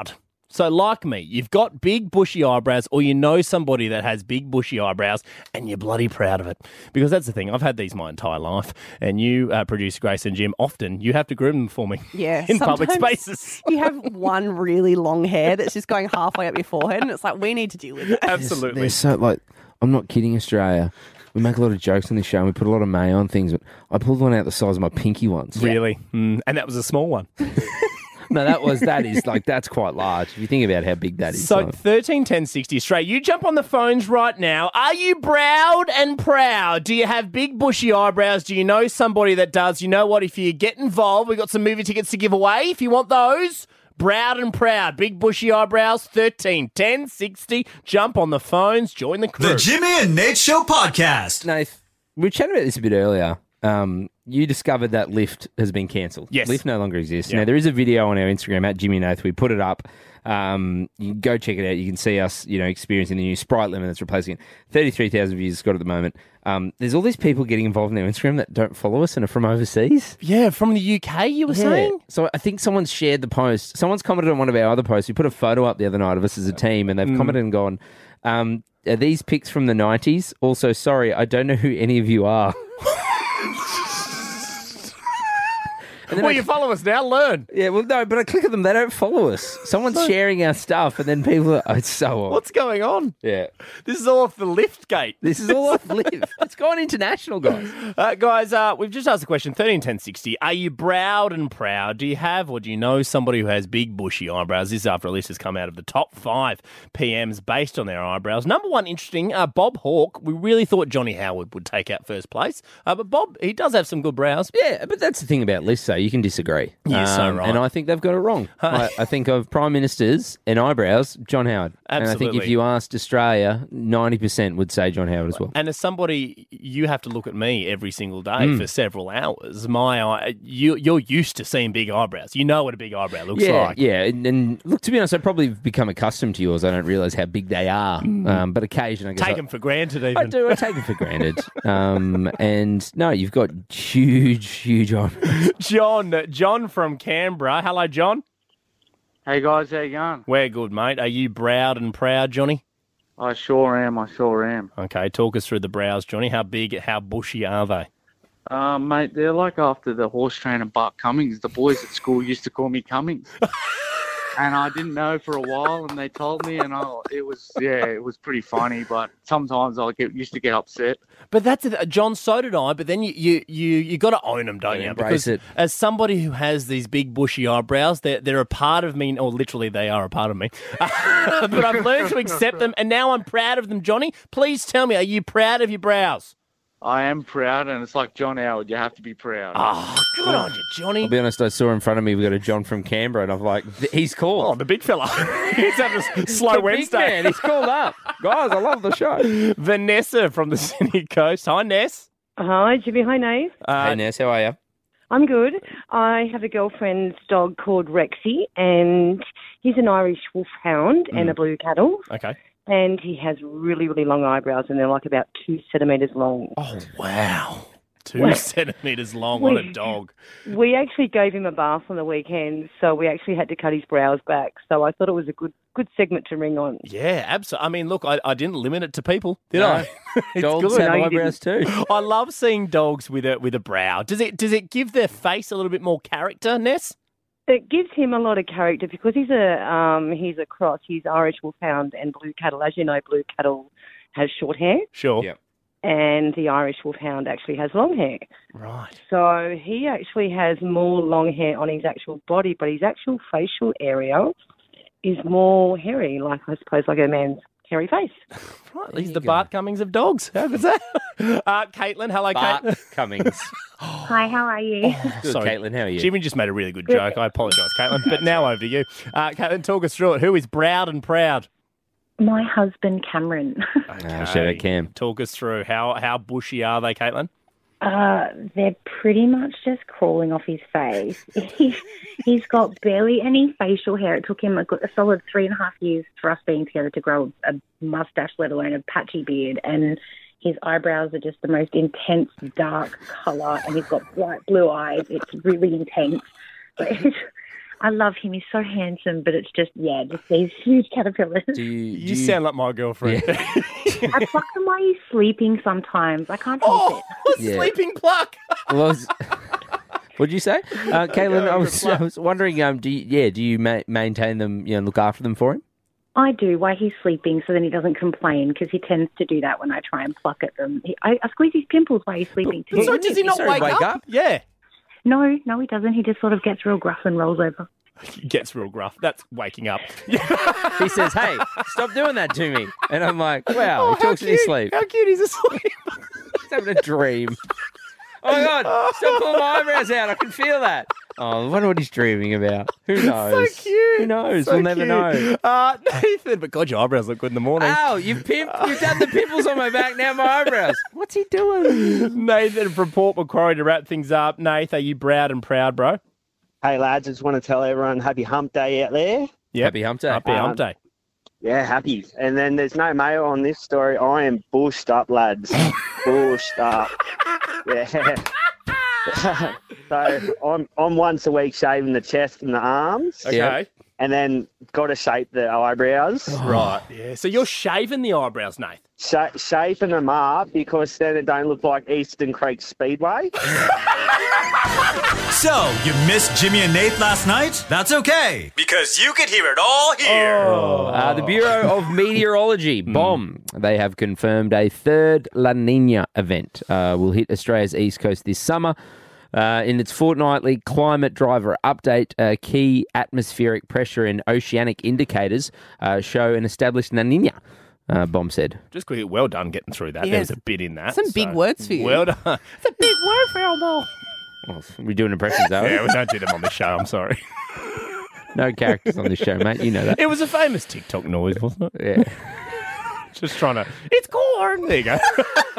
So like me, you've got big bushy eyebrows or you know somebody that has big bushy eyebrows and you're bloody proud of it. Because that's the thing, I've had these my entire life and you, producer Grace and Jim, often you have to groom them for me in public spaces. You have one really long hair that's just going halfway up your forehead and it's like, we need to deal with it. Absolutely. They're so, like, I'm not kidding, Australia. We make a lot of jokes on this show and we put a lot of mayo on things, but I pulled one out the size of my pinky once. Really? And that was a small one. No, that's quite large. If you think about how big that is. So 13 10 60 Australia, you jump on the phones right now. Are you browed and proud? Do you have big bushy eyebrows? Do you know somebody that does? You know what? If you get involved, we've got some movie tickets to give away. If you want those, browed and proud, big bushy eyebrows, 13 10 60. Jump on the phones, join the crew. The Jimmy and Nate Show podcast. Nath, we were chatting about this a bit earlier. You discovered that Lyft has been cancelled. Yes. Lyft no longer exists. Yeah. Now, there is a video on our Instagram at Jimmy Nath. We put it up. You can go check it out. You can see us, experiencing the new Sprite lemon that's replacing it. 33,000 views it's got at the moment. There's all these people getting involved in our Instagram that don't follow us and are from overseas. Yeah, from the UK, you were saying? So I think someone's shared the post. Someone's commented on one of our other posts. We put a photo up the other night of us as a team, and they've commented and gone, are these pics from the 90s? Also, sorry, I don't know who any of you are. Well, you follow us now, learn. Yeah, well, no, but I click on them, they don't follow us. Someone's sharing our stuff, and then people are, it's so odd. What's going on? Yeah. This is all off the Lyft gate. This is all off Lyft. It's gone international, guys. Guys, we've just asked the question, 13 10 60. Are you browed and proud? Do you have or do you know somebody who has big bushy eyebrows? This is after a list has come out of the top 5 PMs based on their eyebrows. Number one, interesting, Bob Hawke. We really thought Johnny Howard would take out first place. But Bob, he does have some good brows. Yeah, but that's the thing about lists, though. You can disagree. You're so right. And I think they've got it wrong. I think of Prime Ministers and eyebrows, John Howard. Absolutely. And I think if you asked Australia, 90% would say John Howard as well. And as somebody, you have to look at me every single day for several hours. You're used to seeing big eyebrows. You know what a big eyebrow looks like. Yeah, and look, to be honest, I've probably become accustomed to yours. I don't realise how big they are. But occasionally, I guess Take them for granted even. I do. I take them for granted. And no, you've got huge eyebrows. John from Canberra. Hello, John. Hey guys, how you going? We're good, mate. Are you browed and proud, Johnny? I sure am. Okay, talk us through the brows, Johnny. How big, how bushy are they? Mate, they're like after the horse trainer Bart Cummings. The boys at school used to call me Cummings. And I didn't know for a while, and they told me, and it was pretty funny. But sometimes I used to get upset. But that's it, John. So did I. But then you got to own them, don't you? Embrace because it. As somebody who has these big bushy eyebrows, they're a part of me, or literally they are a part of me. But I've learned to accept them, and now I'm proud of them, Johnny. Please tell me, are you proud of your brows? I am proud, and it's like John Howard. You have to be proud. Oh, good on you, Johnny. I'll be honest, I saw in front of me, we've got a John from Canberra, and I'm like, he's called. Oh, the big fella. He's having a slow the Wednesday. Big man, he's called up. Guys, I love the show. Vanessa from the Sydney Coast. Hi, Ness. Hi, Jimmy. Hi, Nate. Hey, Ness, how are you? I'm good. I have a girlfriend's dog called Rexy, and he's an Irish wolfhound and a blue cattle. Okay. And he has really, really long eyebrows, and they're like about 2 centimetres long. Oh, wow. 2 centimetres long on a dog. We actually gave him a bath on the weekend, so we actually had to cut his brows back. So I thought it was a good segment to ring on. Yeah, absolutely. I mean, look, I didn't limit it to people, did I? Dogs have eyebrows too. I love seeing dogs with a brow. Does it give their face a little bit more character, Ness? It gives him a lot of character because he's a cross. He's Irish Wolfhound and Blue Cattle. As you know, Blue Cattle has short hair. Sure. Yeah. And the Irish Wolfhound actually has long hair. Right. So he actually has more long hair on his actual body, but his actual facial area is more hairy, like I suppose like a man's hairy face. Right. He's the Bart Cummings of dogs. How good's that? Caitlin. Hello, Bart Caitlin. Cummings. Hi, how are you? Good, Sorry. Caitlin, how are you? Jimmy just made a really good joke. I apologise, Caitlin. But now over to you. Caitlin, talk us through it. Who is browed and proud? My husband, Cameron. Shout out Cam. Talk us through. How bushy are they, Caitlin? They're pretty much just crawling off his face. He's got barely any facial hair. It took him a solid 3.5 years for us being together to grow a mustache, let alone a patchy beard. And his eyebrows are just the most intense dark colour, and he's got bright blue eyes. It's really intense. But I love him. He's so handsome, but it's just these huge caterpillars. You sound like my girlfriend. I pluck them while he's sleeping sometimes. I can't help it. Yeah. Sleeping pluck. What'd you say, Caitlin? I was wondering. Do you maintain them? Look after them for him? I do while he's sleeping, so then he doesn't complain because he tends to do that when I try and pluck at them. I squeeze his pimples while he's sleeping too. So does he not wake up? Yeah. No, he doesn't. He just sort of gets real gruff and rolls over. He gets real gruff. That's waking up. He says, "Hey, stop doing that to me," and I'm like, "Wow, he talks in his sleep. How cute! He's asleep. He's having a dream." Oh my God! Stop pulling my eyebrows out. I can feel that. Oh, I wonder what he's dreaming about. Who knows? So cute. Who knows? So We'll never cute. know. Nathan, but God, your eyebrows look good in the morning. Ow, you've done the pimples on my back, now my eyebrows. What's he doing? Nathan from Port Macquarie to wrap things up. Nath, are you proud and proud, bro? Hey, lads, I just want to tell everyone happy hump day out there. Yep. Happy hump day. Happy hump day. Yeah, happy. And then there's no mail on this story. I am bushed up, lads. Bushed up. Yeah. So I'm once a week shaving the chest and the arms. Okay. And then got to shape the eyebrows. Right, yeah. So you're shaving the eyebrows, Nath? Shaping them up because then it don't look like Eastern Creek Speedway. So, you missed Jimmy and Nate last night? That's okay, because you could hear it all here. The Bureau of Meteorology, BOM, they have confirmed a third La Nina event will hit Australia's east coast this summer. In its fortnightly climate driver update, key atmospheric pressure and oceanic indicators show an established La Nina, BOM said. Just quickly, well done getting through that. Yes. There was a bit in that. Some big words for you. Well done. It's a big word for Elmo. Well, we doing impressions, are we? Yeah, we don't do them on the show. I'm sorry. No characters on this show, mate. You know that. It was a famous TikTok noise, wasn't it? Yeah. Just trying to... It's corn. There you go.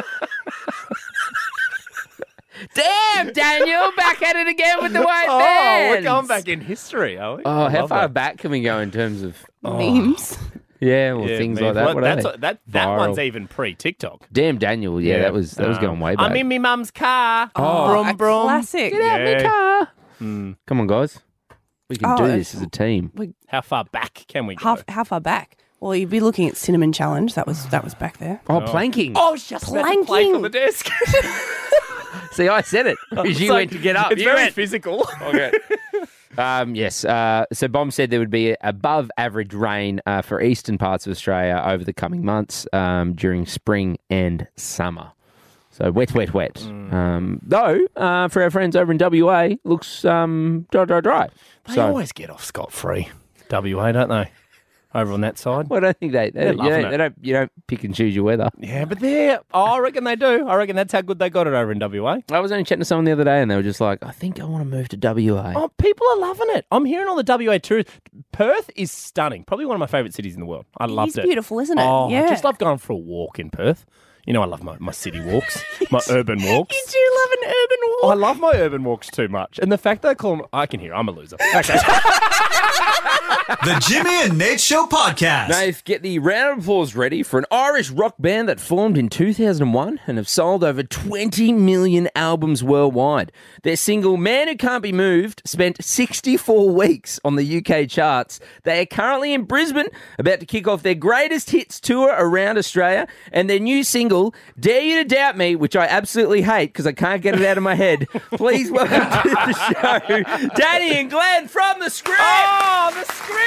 Damn, Daniel, back at it again with the white Oh, bands. we're going back in history, are we? Oh, I how love far that. back can we go in terms of Memes. Yeah, well, Yeah, things man. like that. Well, What are that's they? that Viral. one's even pre-TikTok. Damn, Daniel. Yeah, that was going way back. I'm in me mum's car. Oh, brum, a brum. classic. Get out Yeah. my car. Hmm. Come on, guys. We can Oh, do this as a team. How far back can we go? How far back? Well, you'd be looking at Cinnamon Challenge. That was back there. Oh, planking. Oh, it's just about to plank on the desk. See, I said it. It's You like- went to get up. It's You very went. physical. Okay. Yes. So BOM said there would be above average rain for eastern parts of Australia over the coming months during spring and summer. So wet. Though, for our friends over in WA, looks dry. They So always get off scot-free. WA, don't they? Over on that side. well, I don't think they loving it. you don't pick and choose your weather. Yeah, but I reckon they do. I reckon that's how good they got it over in WA. I was only chatting to someone the other day and they were just like, I think I want to move to WA. Oh, people are loving it. I'm hearing all the WA tourists. Perth is stunning. Probably one of my favourite cities in the world. I loved is it. beautiful, isn't it? Oh, Yeah. I just love going for a walk in Perth. You know, I love my city walks, my urban walks. You do love an urban walk. I love my urban walks too much. And the fact that I call them, I can hear, I'm a loser. Okay. The Jimmy and Nate Show podcast. Nath, get the round of applause ready for an Irish rock band that formed in 2001 and have sold over 20 million albums worldwide. Their single, Man Who Can't Be Moved, spent 64 weeks on the UK charts. They are currently in Brisbane, about to kick off their greatest hits tour around Australia, and their new single, Dare You to Doubt Me, which I absolutely hate because I can't get it out of my head. Please welcome to the show, Danny and Glenn from The Script. Oh, the script!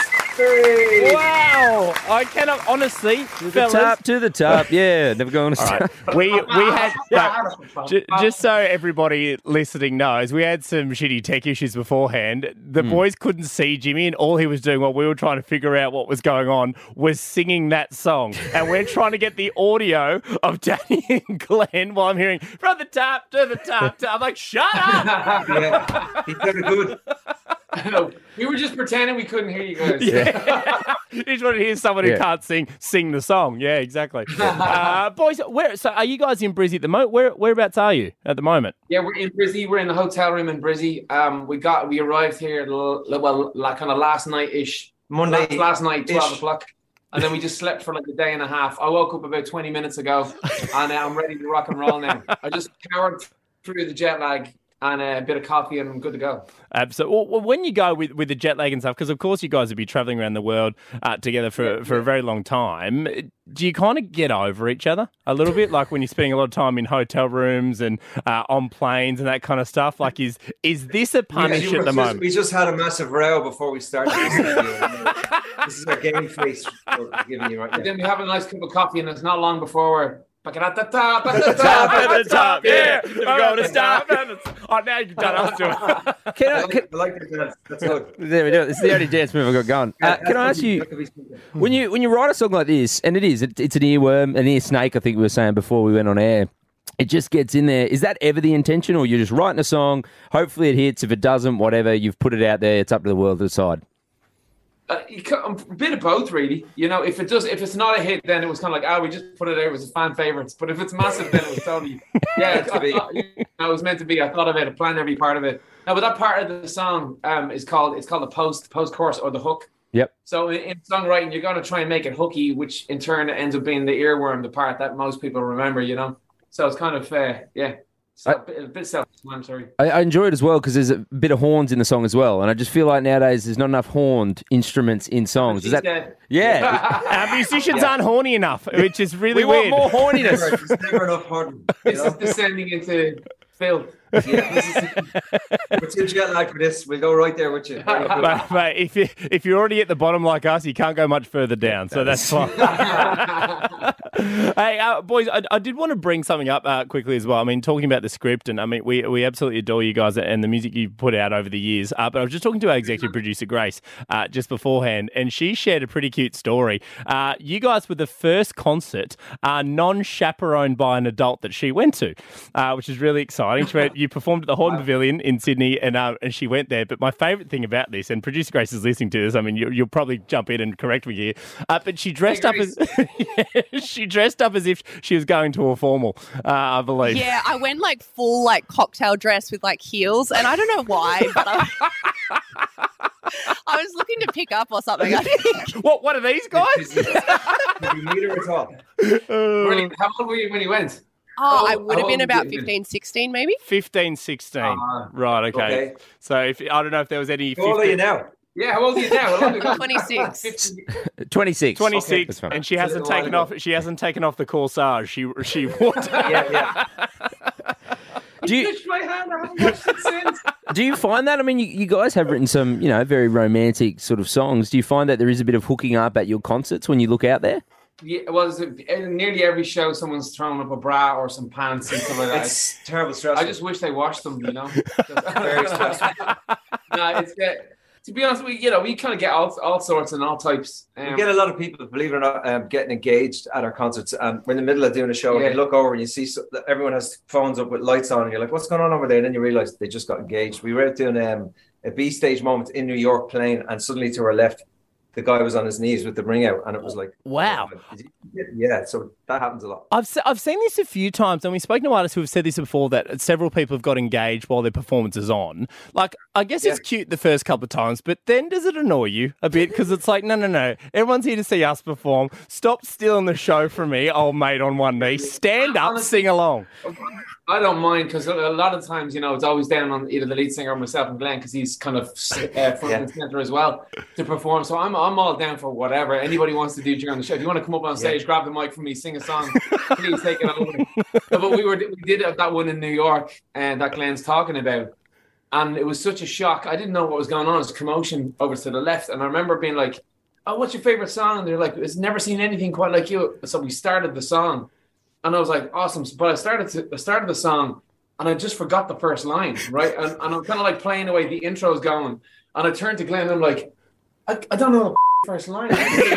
Wow! I cannot, honestly, fellas. To the top, yeah. Never going to All stop. right. We had just so everybody listening knows, we had some shitty tech issues beforehand. The boys couldn't see Jimmy, and all he was doing while we were trying to figure out what was going on was singing that song. And we're trying to get the audio of Danny and Glenn while I'm hearing from the top to the top. I'm like, shut up! Yeah, he did it good. We were just pretending we couldn't hear you guys. Yeah. You just want to hear someone who can't sing the song. Yeah, exactly. Boys, so are you guys in Brizzy at the moment? Whereabouts are you at the moment? Yeah, we're in Brizzy. We're in the hotel room in Brizzy. We arrived here like kind of last night-ish. Monday last night, 12 o'clock. And then we just slept for like a day and a half. I woke up about 20 minutes ago and I'm ready to rock and roll now. I just powered through the jet lag and a bit of coffee, and I'm good to go. So when you go with the jet lag and stuff, because of course you guys would be travelling around the world together for a very long time, do you kind of get over each other a little bit? Like when you're spending a lot of time in hotel rooms and on planes and that kind of stuff? Like is this a punish at the moment? We just had a massive row before we started this video. This is our game face we're giving you right now. And then we have a nice cup of coffee, and it's not long before we're back at the top, at the top, yeah. We're going to stop. Oh, now you've done us to it. I like the dance. That's good. There we go. It's the only dance move I've got going. Can I ask you, when you write a song like this, and it's an earworm, an ear snake, I think we were saying before we went on air, it just gets in there. Is that ever the intention, or you're just writing a song, hopefully it hits, if it doesn't, whatever, you've put it out there, it's up to the world to decide? A bit of both, really. You know, if it's not a hit, then it was kind of like, we just put it there. It was a fan favorites. But if it's massive, then it was totally, it was meant to be. I thought of it. I planned every part of it. No, but that part of the song is called the post chorus or the hook. Yep. So in songwriting, you're going to try and make it hooky, which in turn ends up being the earworm, the part that most people remember. You know, so it's kind of a bit self-explanatory. I enjoy it as well because there's a bit of horns in the song as well, and I just feel like nowadays there's not enough horned instruments in songs. Is that? Yeah. Our musicians aren't horny enough, which is really weird. We want more horniness. There's never enough horn. This is descending into filth. Yeah, we're too jet lagged for this. We'll go right there with you. But if you're already at the bottom like us, you can't go much further down. So that's fine. Hey, boys, I did want to bring something up quickly as well. I mean, talking about the script, and I mean, we absolutely adore you guys and the music you put out over the years. But I was just talking to our executive producer, Grace, just beforehand, and she shared a pretty cute story. You guys were the first concert non-chaperoned by an adult that she went to, which is really exciting. You performed at the Horton Pavilion in Sydney, and she went there. But my favourite thing about this, and producer Grace is listening to this, I mean, you'll probably jump in and correct me here, but she dressed up as if she was going to a formal, I believe. Yeah, I went like full like cocktail dress with like heels, and I don't know why, but I was looking to pick up or something. I think. What are these guys? Did you meet her at all? Really? How old were you when you went? I would have been about 15, 16 maybe. 15, 16. Right, okay. So I don't know if there was any... How old are you now? Yeah, how old are you now? 26. 26. 26, and she hasn't taken off. She hasn't taken off the corsage. She walked. Yeah. Do you find that? I mean, you guys have written some, very romantic sort of songs. Do you find that there is a bit of hooking up at your concerts when you look out there? Yeah, well, nearly every show, someone's throwing up a bra or some pants and stuff like that. It's terrible stressful. I just wish they washed them, Very stressful. No, to be honest, we kind of get all sorts and all types. We get a lot of people, believe it or not, getting engaged at our concerts. We're in the middle of doing a show, and you look over and you see everyone has phones up with lights on, and you're like, what's going on over there? And then you realise they just got engaged. We were out doing a B-stage moment in New York playing, and suddenly to our left, the guy was on his knees with the ring out, and it was like, wow. Yeah, so that happens a lot. I've seen this a few times, and we've spoken to artists who have said this before, that several people have got engaged while their performance is on. Like, I guess it's cute the first couple of times, but then does it annoy you a bit? Because it's like, no, everyone's here to see us perform. Stop stealing the show from me, old mate on one knee. Stand up, sing along. I don't mind, because a lot of times, it's always down on either the lead singer or myself and Glenn, because he's kind of front and center as well to perform. So I'm all down for whatever anybody wants to do during the show. If you want to come up on stage, grab the mic from me, sing a song, please take it over. But we did that one in New York, and that Glenn's talking about, and it was such a shock. I didn't know what was going on. It was a commotion over to the left, and I remember being like, "Oh, what's your favorite song?" And they're like, "It's never seen anything quite like you." So we started the song. And I was like, awesome. But I started the song, and I just forgot the first line, right? And I'm kind of like playing away, the intro's going. And I turned to Glenn, and I'm like, I don't know the first line.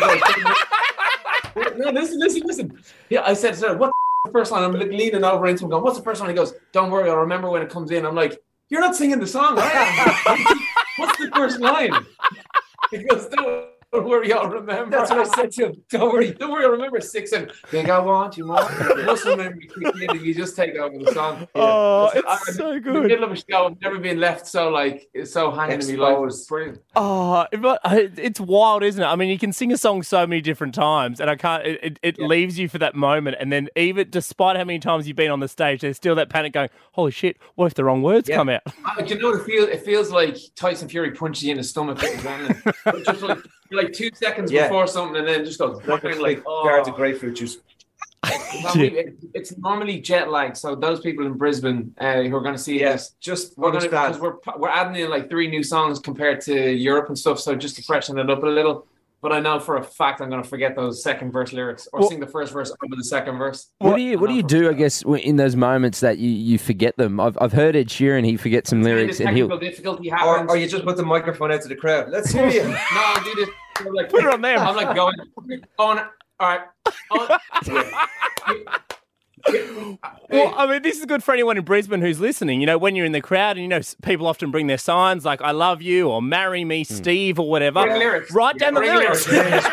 No, listen. Yeah, I said, what's the first line? I'm leaning over into him going, what's the first line? He goes, don't worry, I'll remember when it comes in. I'm like, you're not singing the song, right? What's the first line? He goes, Don't worry, I'll remember. That's what I said to him. Don't worry, I'll remember 6 and think I want you more. You must remember you just take over the song. Oh, it's so good. In the middle of a show, I've never been left so like so hanging to me like it's brilliant. Oh, it's wild, isn't it? I mean, you can sing a song so many different times, and I can't. It leaves you for that moment, and then even despite how many times you've been on the stage, there's still that panic going, "Holy shit! What if the wrong words come out?" You know what it feels like? Tyson Fury punches you in the stomach. Just like 2 seconds before something, and then just goes like guards of grapefruit juice. It's normally jet lag, so those people in Brisbane who are going to see this, just we're adding in like 3 new songs compared to Europe and stuff, so just to freshen it up a little. But I know for a fact I'm going to forget those second verse lyrics or sing the first verse over the second verse. What do you do? I guess in those moments that you forget them. I've heard Ed Sheeran, he forgets some lyrics and he'll difficulty happens. Or you just put the microphone out to the crowd. Let's hear you. No, I'll do this. Like, put it on them. I'm like going on. All right. Well, I mean, this is good for anyone in Brisbane who's listening. You know, when you're in the crowd and, you know, people often bring their signs like, I love you or marry me, Steve or whatever. Write down the lyrics. Write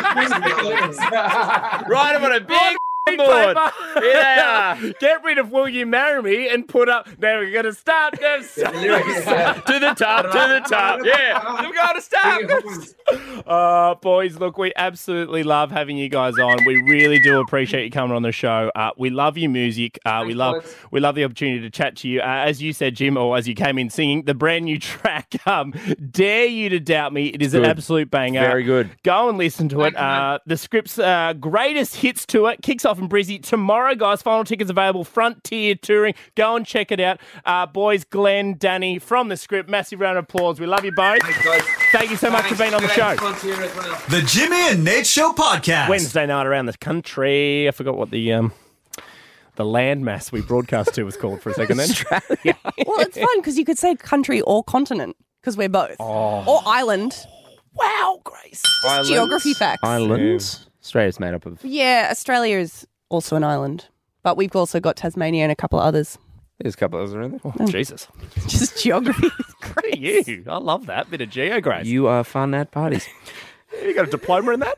them on a big board. Here they are. Get rid of will you marry me and put up, now we're going to start this. To the top. Yeah. We're going to start. Boys, look, we absolutely love having you guys on. We really do appreciate you coming on the show. We love your music. We love the opportunity to chat to you. As you said, Jim, or as you came in singing, the brand new track, Dare You to Doubt Me. It is an absolute banger. Very good. Go and listen to it. The Script's greatest hits to it kicks off in Brizzy tomorrow, guys. Final tickets available. Frontier Touring. Go and check it out. Boys, Glenn, Danny, from The Script, massive round of applause. We love you both. Thanks, guys. Thank you so much for being on the show. The Jimmy and Nate Show podcast. Wednesday night around the country. I forgot what the landmass we broadcast to was called for a second then. Australia. Well, it's fun because you could say country or continent because we're both. Or island. Wow, Grace. Just geography facts. Islands. Australia's made up of... Yeah, Australia is also an island. But we've also got Tasmania and a couple of others. There's a couple of others around there. Oh, Jesus. Just geography. Great. You. I love that. Bit of geo, Grace. You are fun at parties. You got a diploma in that?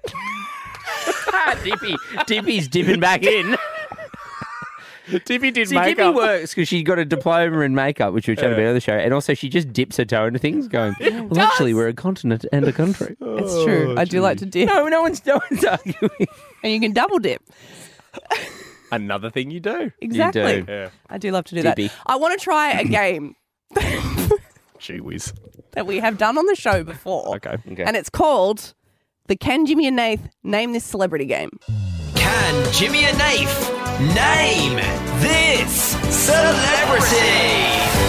Dippy's dipping back in. Dippy did makeup. Dippy works because she got a diploma in makeup, which we chatted about on the show, and also she just dips her toe into things, going, well, actually, we're a continent and a country. It's true. I do like to dip. No one's arguing. And you can double dip. Another thing you do. Exactly. You do. Yeah. I do love to do Dippy. that. I want to try a game Gee whiz. that we have done on the show before. Okay. And it's called the Can Jimmy and Nath Name This Celebrity Game. Can Jimmy and Nath name this celebrity?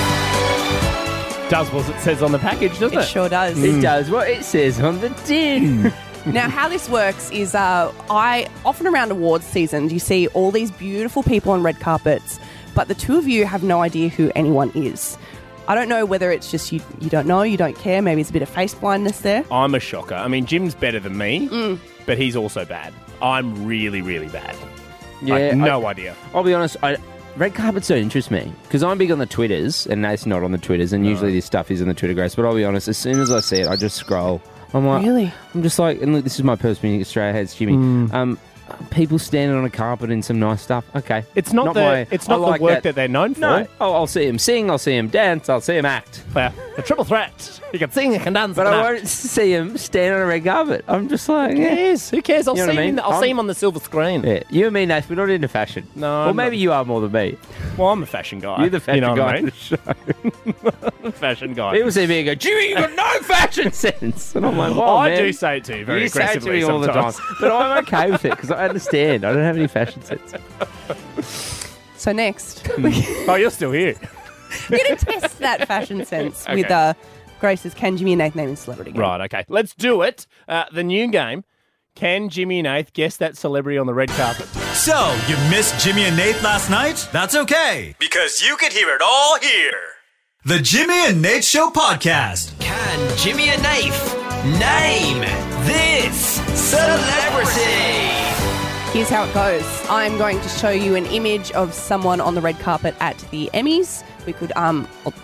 Does what it says on the package, doesn't it? It sure does. It does what it says on the tin. Now, how this works is I often around awards seasons, you see all these beautiful people on red carpets, but the two of you have no idea who anyone is. I don't know whether it's just you don't know, you don't care. Maybe it's a bit of face blindness there. I'm a shocker. I mean, Jim's better than me, but he's also bad. I'm really, really bad. Yeah, no idea. I'll be honest, red carpets don't interest me because I'm big on the Twitters and Nate's not on the Twitters, and usually this stuff is in the Twitter, Grace. But I'll be honest, as soon as I see it, I just scroll. I'm like, really? I'm just like, and look, this is my personal Music Australia has Jimmy. People standing on a carpet in some nice stuff. Okay, It's not the work that they're known for. No, I'll see him sing, I'll see him dance, I'll see him act. The triple threat. You can sing, you can dance, but I won't see him stand on a red carpet. I'm just like, who cares? Who cares? I'll You know see what I him. mean? I'll see him on the silver screen. Yeah, you and me, Nath, we're not into fashion. No, or maybe you are more than me. Well, I'm a fashion guy. You're the fashion know guy what I mean? on the show. I'm a fashion guy. People see me and go, Jimmy, you got no fashion sense. And I'm like, well, I man, do say it to you very you say it to aggressively me all the time. sometimes. But I'm okay with it because I understand. I don't have any fashion sense. So next, Oh, you're still here. we're going to test that fashion sense with Grace's Can Jimmy and Nath Name This Celebrity Game. Right, okay. Let's do it. The new game. Can Jimmy and Nath guess that celebrity on the red carpet? So, you missed Jimmy and Nate last night? That's okay, because you could hear it all here. The Jimmy and Nate Show podcast. Can Jimmy and Nath name this celebrity? Here's how it goes. I'm going to show you an image of someone on the red carpet at the Emmys. We could,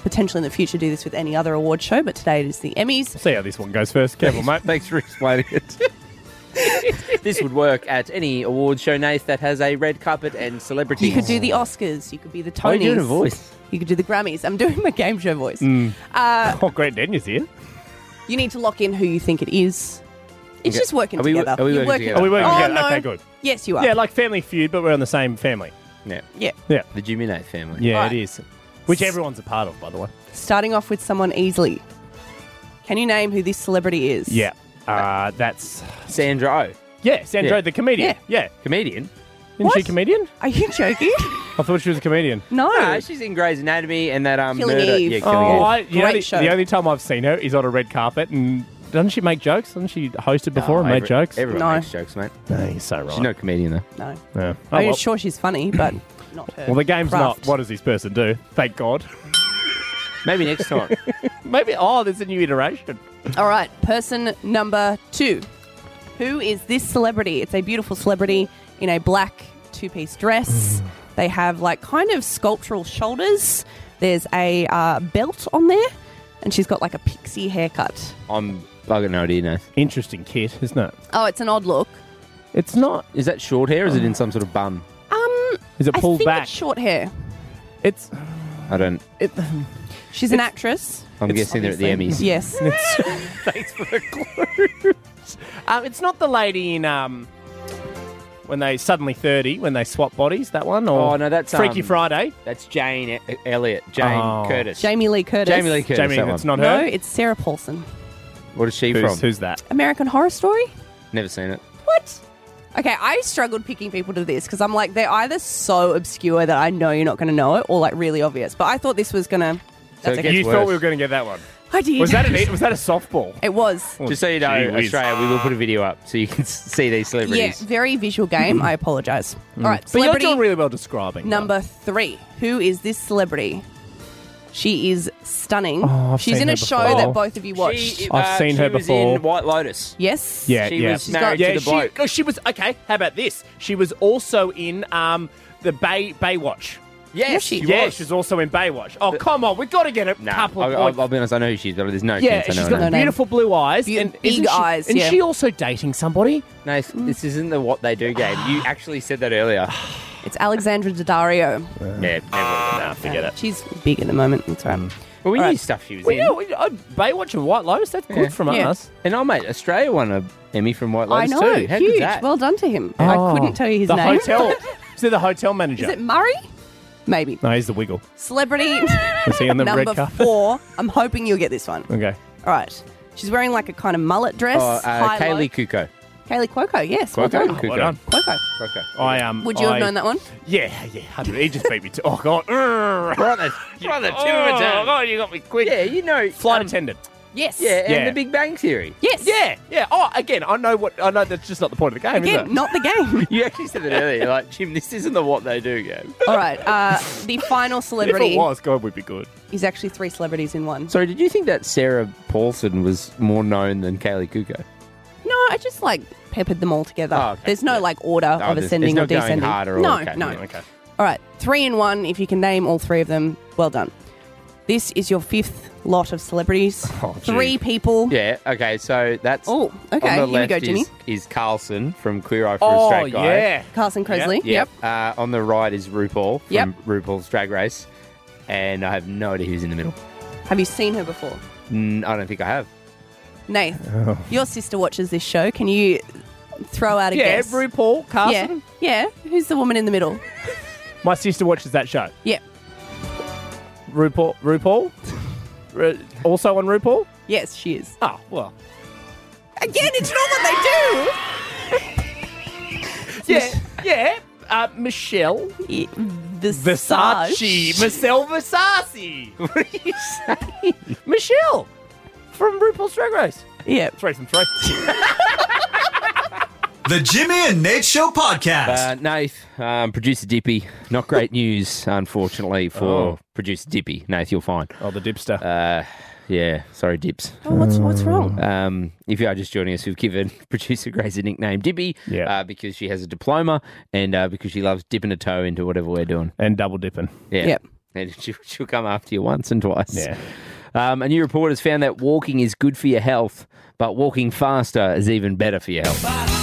potentially in the future do this with any other award show, but today it is the Emmys. See how this one goes first. Careful, mate. Thanks for explaining it. This would work at any award show, Nath, that has a red carpet and celebrities. You could do the Oscars. You could be the Tonys. Oh, you're doing a voice. You could do the Grammys. I'm doing my game show voice. Grant Denier's here. You need to lock in who you think it is. It's just working together. Are we You're working together? Are we working Oh, together? no. Okay, good. Yes, you are. Yeah, like Family Feud, but we're on the same family. Yeah. Yeah. Yeah. The Jimmy Nath family. Yeah, Right. it is. Which everyone's a part of, by the way. Starting off with someone easily. Can you name who this celebrity is? Yeah. That's Sandra Oh. Yeah, Sandra, Yeah. the comedian. Yeah. Comedian? Isn't she a comedian? Are you joking? I thought she was a comedian. No. No, she's in Grey's Anatomy and that Killing murder. Eve. Yeah, Killing Eve. Great show. The only time I've seen her is on a red carpet, and doesn't she make jokes? Doesn't she hosted before and made jokes? Everyone No. makes jokes, mate. No, you're so right. She's no comedian, though. No. Yeah. Oh, I'm well. sure she's funny, but not her. Well, the game's craft. not, what does this person do? Thank God. Maybe next time. Maybe, there's a new iteration. All right, person number 2. Who is this celebrity? It's a beautiful celebrity in a black two-piece dress. They have like kind of sculptural shoulders. There's a belt on there, and she's got like a pixie haircut. I got no idea, Nath. Interesting kit, isn't it? Oh, it's an odd look. It's not. Is that short hair or is it in some sort of bun? Is it I pulled think back? it's short hair. It's. I don't. She's an actress. I'm guessing they're at the Emmys. Yes. Thanks for the clues. It's not the lady in when they suddenly 30 when they swap bodies. That one, or Oh, no, that's Freaky Friday. That's Jane Elliott. Jane Curtis. Jamie Lee Curtis. Jamie Lee Curtis. Jamie, that it's one. not her. No, it's Sarah Paulson. What is she from? Who's that? American Horror Story? Never seen it. What? Okay, I struggled picking people to this because I'm like, they're either so obscure that I know you're not going to know it or like really obvious. But I thought this was going to... That's okay. You thought we were going to get that one. I did. Was that a softball? It was. Just so you know, Gee whiz. Australia, we will put a video up so you can see these Yeah, celebrities. very visual game. I apologise. All right, But you're celebrity doing really well describing. number 3. Who is this celebrity? She is stunning. Oh, I've She's seen in her a show before. that both of you watched. I've seen her She was before. in White Lotus. Yes? Yeah, She yeah. was married to the bloke. She was okay. How about this? She was also in the Baywatch. Yes, she Yeah, was. she's also in Baywatch. Oh, come on, we've got to get a Nah, couple of I'll points. be honest, I know who she is, but there's no Yeah, chance I she's know got her name. beautiful blue eyes and big isn't she- eyes, And yeah. she also dating somebody? No, this isn't the What They Do game. You actually said that earlier. It's Alexandra Daddario. Yeah, never. Nah, forget it. She's big at the moment. That's right. Well, we All knew right. stuff she was Well, in. yeah, Baywatch and White Lotus, that's good from Yeah. us. And mate, Australia won an Emmy from White I Lotus know. too. How Huge. good's that? Well done to him. I couldn't tell you his the name. Hotel. Is it the hotel manager? Is it Murray? Maybe. No, he's the Wiggle. Celebrity Is he on the red number carpet? 4. I'm hoping you'll get this one. Okay. All right. She's wearing like a kind of mullet dress. high-low. Kaylee Kuko. Kaylee Cuoco, yes. Well Cuoco? done. Kuko. Well done. Cuoco. Okay. Would you have known that one? Yeah. He just beat me to. Oh God. Right on the tip of my tongue. Oh, you got me quick. Yeah, you know. Flight attendant. Yes. Yeah, and Yeah. The Big Bang Theory. Yes. Yeah. Oh, again, I know that's just not the point of the game, is Again, it? not the game. You actually said it earlier. You're like, Jim, this isn't the What They Do game. All right. The final If celebrity it was, God, would be good. is actually 3 celebrities in one. Sorry, did you think that Sarah Paulson was more known than Kaylee Kuko? No, I just like peppered them all together. Oh, okay. There's no like order of there's ascending or no going descending. harder or no, okay, no. yeah, Okay. All right, 3 in 1. If you can name all 3 of them, well done. This is your 5th lot of celebrities. Oh, gee. 3 people. Yeah, okay, so that's... Oh, okay. On the Here we left go, Jimmy. is Carlson from Queer Eye for a Oh, Straight Guy. yeah. Carson Cresley. Yep. On the right is RuPaul from Yep. RuPaul's Drag Race. And I have no idea who's in the middle. Have you seen her before? I don't think I have. Nath, Oh. your sister watches this show. Can you throw out a Yeah, guess? RuPaul, Carson. Yeah. Who's the woman in the middle? My sister watches that show. Yeah. RuPaul? Also on RuPaul? Yes, she is. Oh, well. Again, it's not what they do. Yeah. Michelle Versace. Michelle Versace. What are you saying? Michelle from RuPaul's Drag Race. Yeah. 3 from 3. The Jimmy and Nate Show podcast. Nath, producer Dippy. Not great news, unfortunately, for producer Dippy. Nath, you'll find. Oh, the dipster. Yeah, sorry, Dips. Oh, what's wrong? If you are just joining us, we've given producer Grace a nickname, Dippy, Yeah. because she has a diploma and because she loves dipping a toe into whatever we're doing. And double dipping. Yeah. Yep. And she'll come after you once and twice. Yeah. A new report has found that walking is good for your health, but walking faster is even better for your health.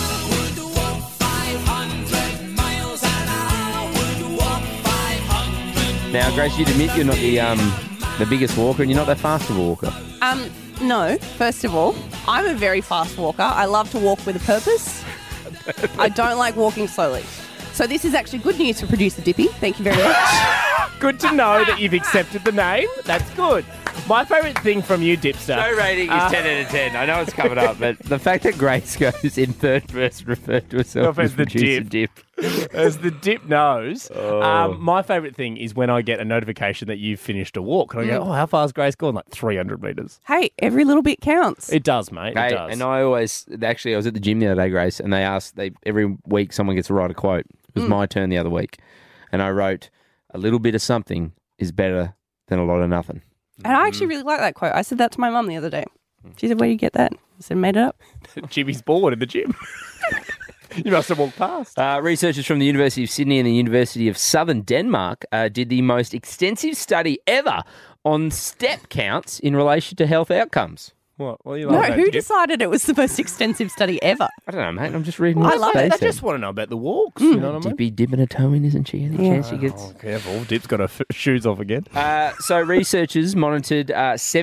Now, Grace, you'd admit you're not the biggest walker and you're not that fast a walker. No, first of all, I'm a very fast walker. I love to walk with a purpose. I don't like walking slowly. So this is actually good news for producer Dippy. Thank you very much. Good to know that you've accepted the name. That's good. My favourite thing from you, Dipster. No rating is 10 out of 10. I know it's coming up, but the fact that Grace goes in third person referred to herself as the producer dip. As the dip knows. My favourite thing is when I get a notification that you've finished a walk. And I go, how far has Grace gone? Like 300 metres. Hey, every little bit counts. It does, mate. It does. And I always, actually, I was at the gym the other day, Grace, and they asked, every week someone gets to write a quote. It was my turn the other week. And I wrote, a little bit of something is better than a lot of nothing. And I actually really like that quote. I said that to my mum the other day. She said, where do you get that? I said, made it up. Jimmy's bored in the gym. You must have walked past. Researchers from the University of Sydney and the University of Southern Denmark did the most extensive study ever on step counts in relation to health outcomes. What? Who decided it was the most extensive study ever? I don't know, mate. I'm just reading. I love it. I just want to know about the walks. You know what I mean? Dippy dipping a toe in, isn't she? Any chance she gets? Oh, careful. Dip's got her shoes off again. So researchers monitored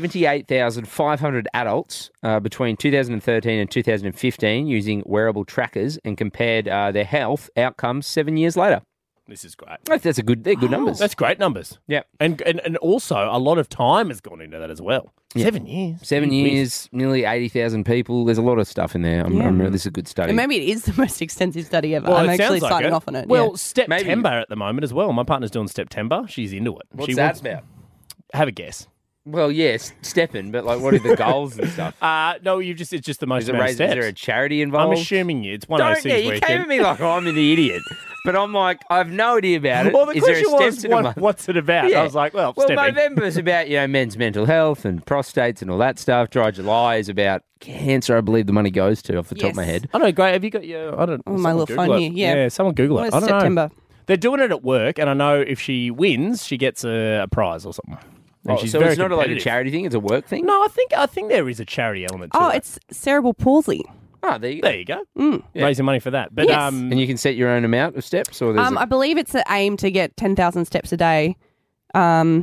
78,500 adults between 2013 and 2015 using wearable trackers and compared their health outcomes 7 years later. This is great. They're good numbers. That's great numbers. Yeah. And also, a lot of time has gone into that as well. Yeah. 7 years. 7 years, nearly 80,000 people. There's a lot of stuff in there. This is a good study. And maybe it is the most extensive study ever. Well, I'm it actually sounds like signing it. off on it. Well, yeah. September at the moment as well. My partner's doing September. She's into it. What's that about? Have a guess. Well, yes, stepping, but like, what are the goals and stuff? No, it's just the most Is amount of steps. there a charity involved? I'm assuming it's one of those things where you came at me like I'm an idiot. But I'm like, I have no idea about it. Well, the is there a question steps was, in a month? what's it about? Yeah. I was like, well, Well, stepping. November's about, men's mental health and prostates and all that stuff. Dry July is about cancer, I believe the money goes to, off the top of my head. I know, great. Have you got your... I don't. my little Google phone it. here, yeah. someone Google it. When I is don't September? know. They're doing it at work, and I know if she wins, she gets a prize or something. And she's so very it's not like a competitive. charity thing, it's a work thing? No, I think there is a charity element to it. It's cerebral palsy. Oh, there you go. There you go. Raising money for that. But Yes. And you can set your own amount of steps? Or there's I believe it's an aim to get 10,000 steps a day. Yeah.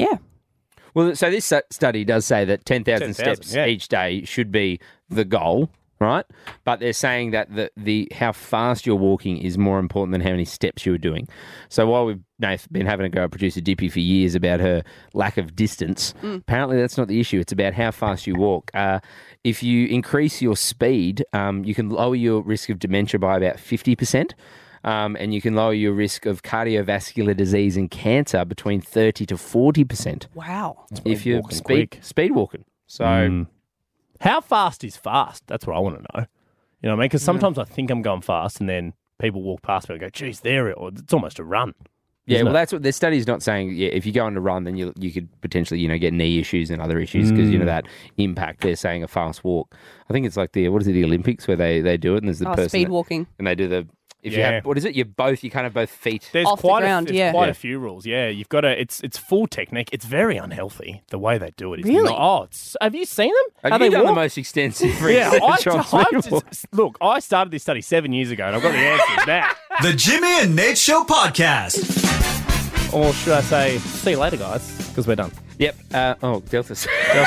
Well, so this study does say that 10,000 steps each day should be the goal, right? But they're saying that the how fast you're walking is more important than how many steps you're doing. So while we've been having a go at producer Dippy for years about her lack of distance, apparently that's not the issue. It's about how fast you walk. If you increase your speed, you can lower your risk of dementia by about 50%. And you can lower your risk of cardiovascular disease and cancer between 30 to 40%. Wow. If you're walking quick. speed walking. So how fast is fast? That's what I want to know. You know what I mean? Because sometimes I think I'm going fast and then people walk past me and go, geez, it's almost a run. Yeah, Isn't well, it? that's what the study's not saying. Yeah, if you go on a run, then you could potentially, get knee issues and other issues because, that impact. They're saying a fast walk. I think it's like the Olympics where they do it and there's the person. Speed walking. And they do the, if you have, what is it? You can't have both feet. There's off the ground, quite a few rules. Yeah, you've got to. It's full technique. It's very unhealthy the way they do it. It's Really? Have you seen them? Have you done the most extensive research on speed walk? Look, I started this study 7 years ago, and I've got the answers now. The Jimmy and Nate Show podcast. Or should I say, see you later, guys, because we're done. Yep. Delta's.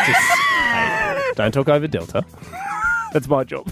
Hey, don't talk over Delta. That's my job.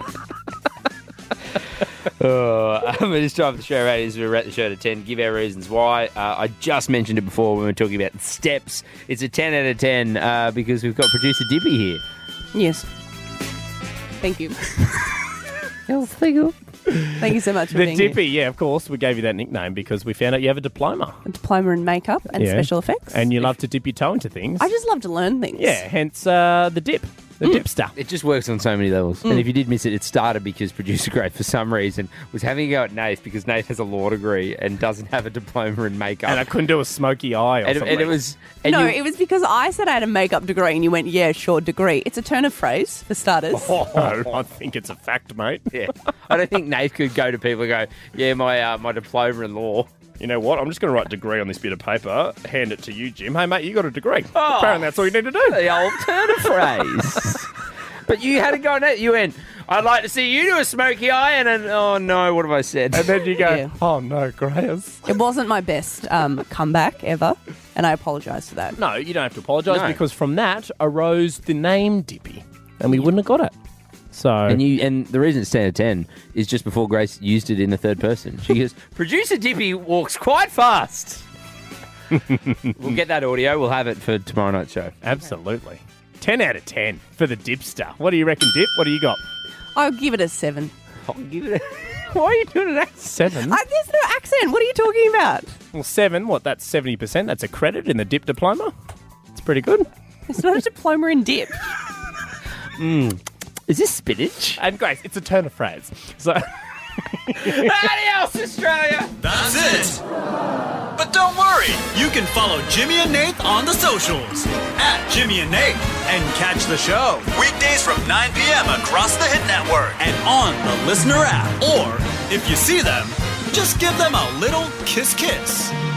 I'm just driving the show right as we wrap the show to 10. Give our reasons why. I just mentioned it before when we were talking about steps. It's a 10 out of 10 because we've got producer Dippy here. Yes. Thank you. Thank you. Thank you so much for The being Dippy, yeah, of course. We gave you that nickname because we found out you have a diploma. here. A diploma in makeup and special effects. And you love to dip your toe into things. I just love to learn things. Yeah, hence the dip. The dipster. It just works on so many levels. And if you did miss it, it started because producer Grace, for some reason, was having a go at Nath because Nath has a law degree and doesn't have a diploma in makeup. And I couldn't do a smoky eye or something. And it was... it was because I said I had a makeup degree and you went, yeah, sure, degree. It's a turn of phrase, for starters. I think it's a fact, mate. Yeah. I don't think Nath could go to people and go, yeah, my diploma in law. You know what? I'm just going to write degree on this bit of paper, hand it to you, Jim. Hey, mate, you got a degree. Oh. Apparently that's all you need to do. The old turn of phrase. But you had to go on it. You went, I'd like to see you do a smoky eye, and then, oh no, what have I said? And then you go, Yeah. oh no, Grayers. It wasn't my best comeback ever, and I apologise for that. No, you don't have to apologise No. because from that arose the name Dippy, and we wouldn't have got it. So And the reason it's 10 out of 10 is just before Grace used it in the third person. She goes, Producer Dippy walks quite fast. We'll get that audio. We'll have it for tomorrow night's show. Absolutely. 10 out of 10 for the Dipster. What do you reckon, Dip? What do you got? I'll give it a 7. I'll give it a... Why are you doing an accent? 7? There's no accent. What are you talking about? Well, 7, what, that's 70%. That's a credit in the Dip diploma. It's pretty good. It's not a diploma in dip. Is this spinach? And Grace, it's a turn of phrase. So... Adios, Australia! That's it. But don't worry, you can follow Jimmy and Nate on the socials at Jimmy and Nate and catch the show weekdays from 9 p.m. across the Hit Network and on the Listener app. Or if you see them, just give them a little kiss.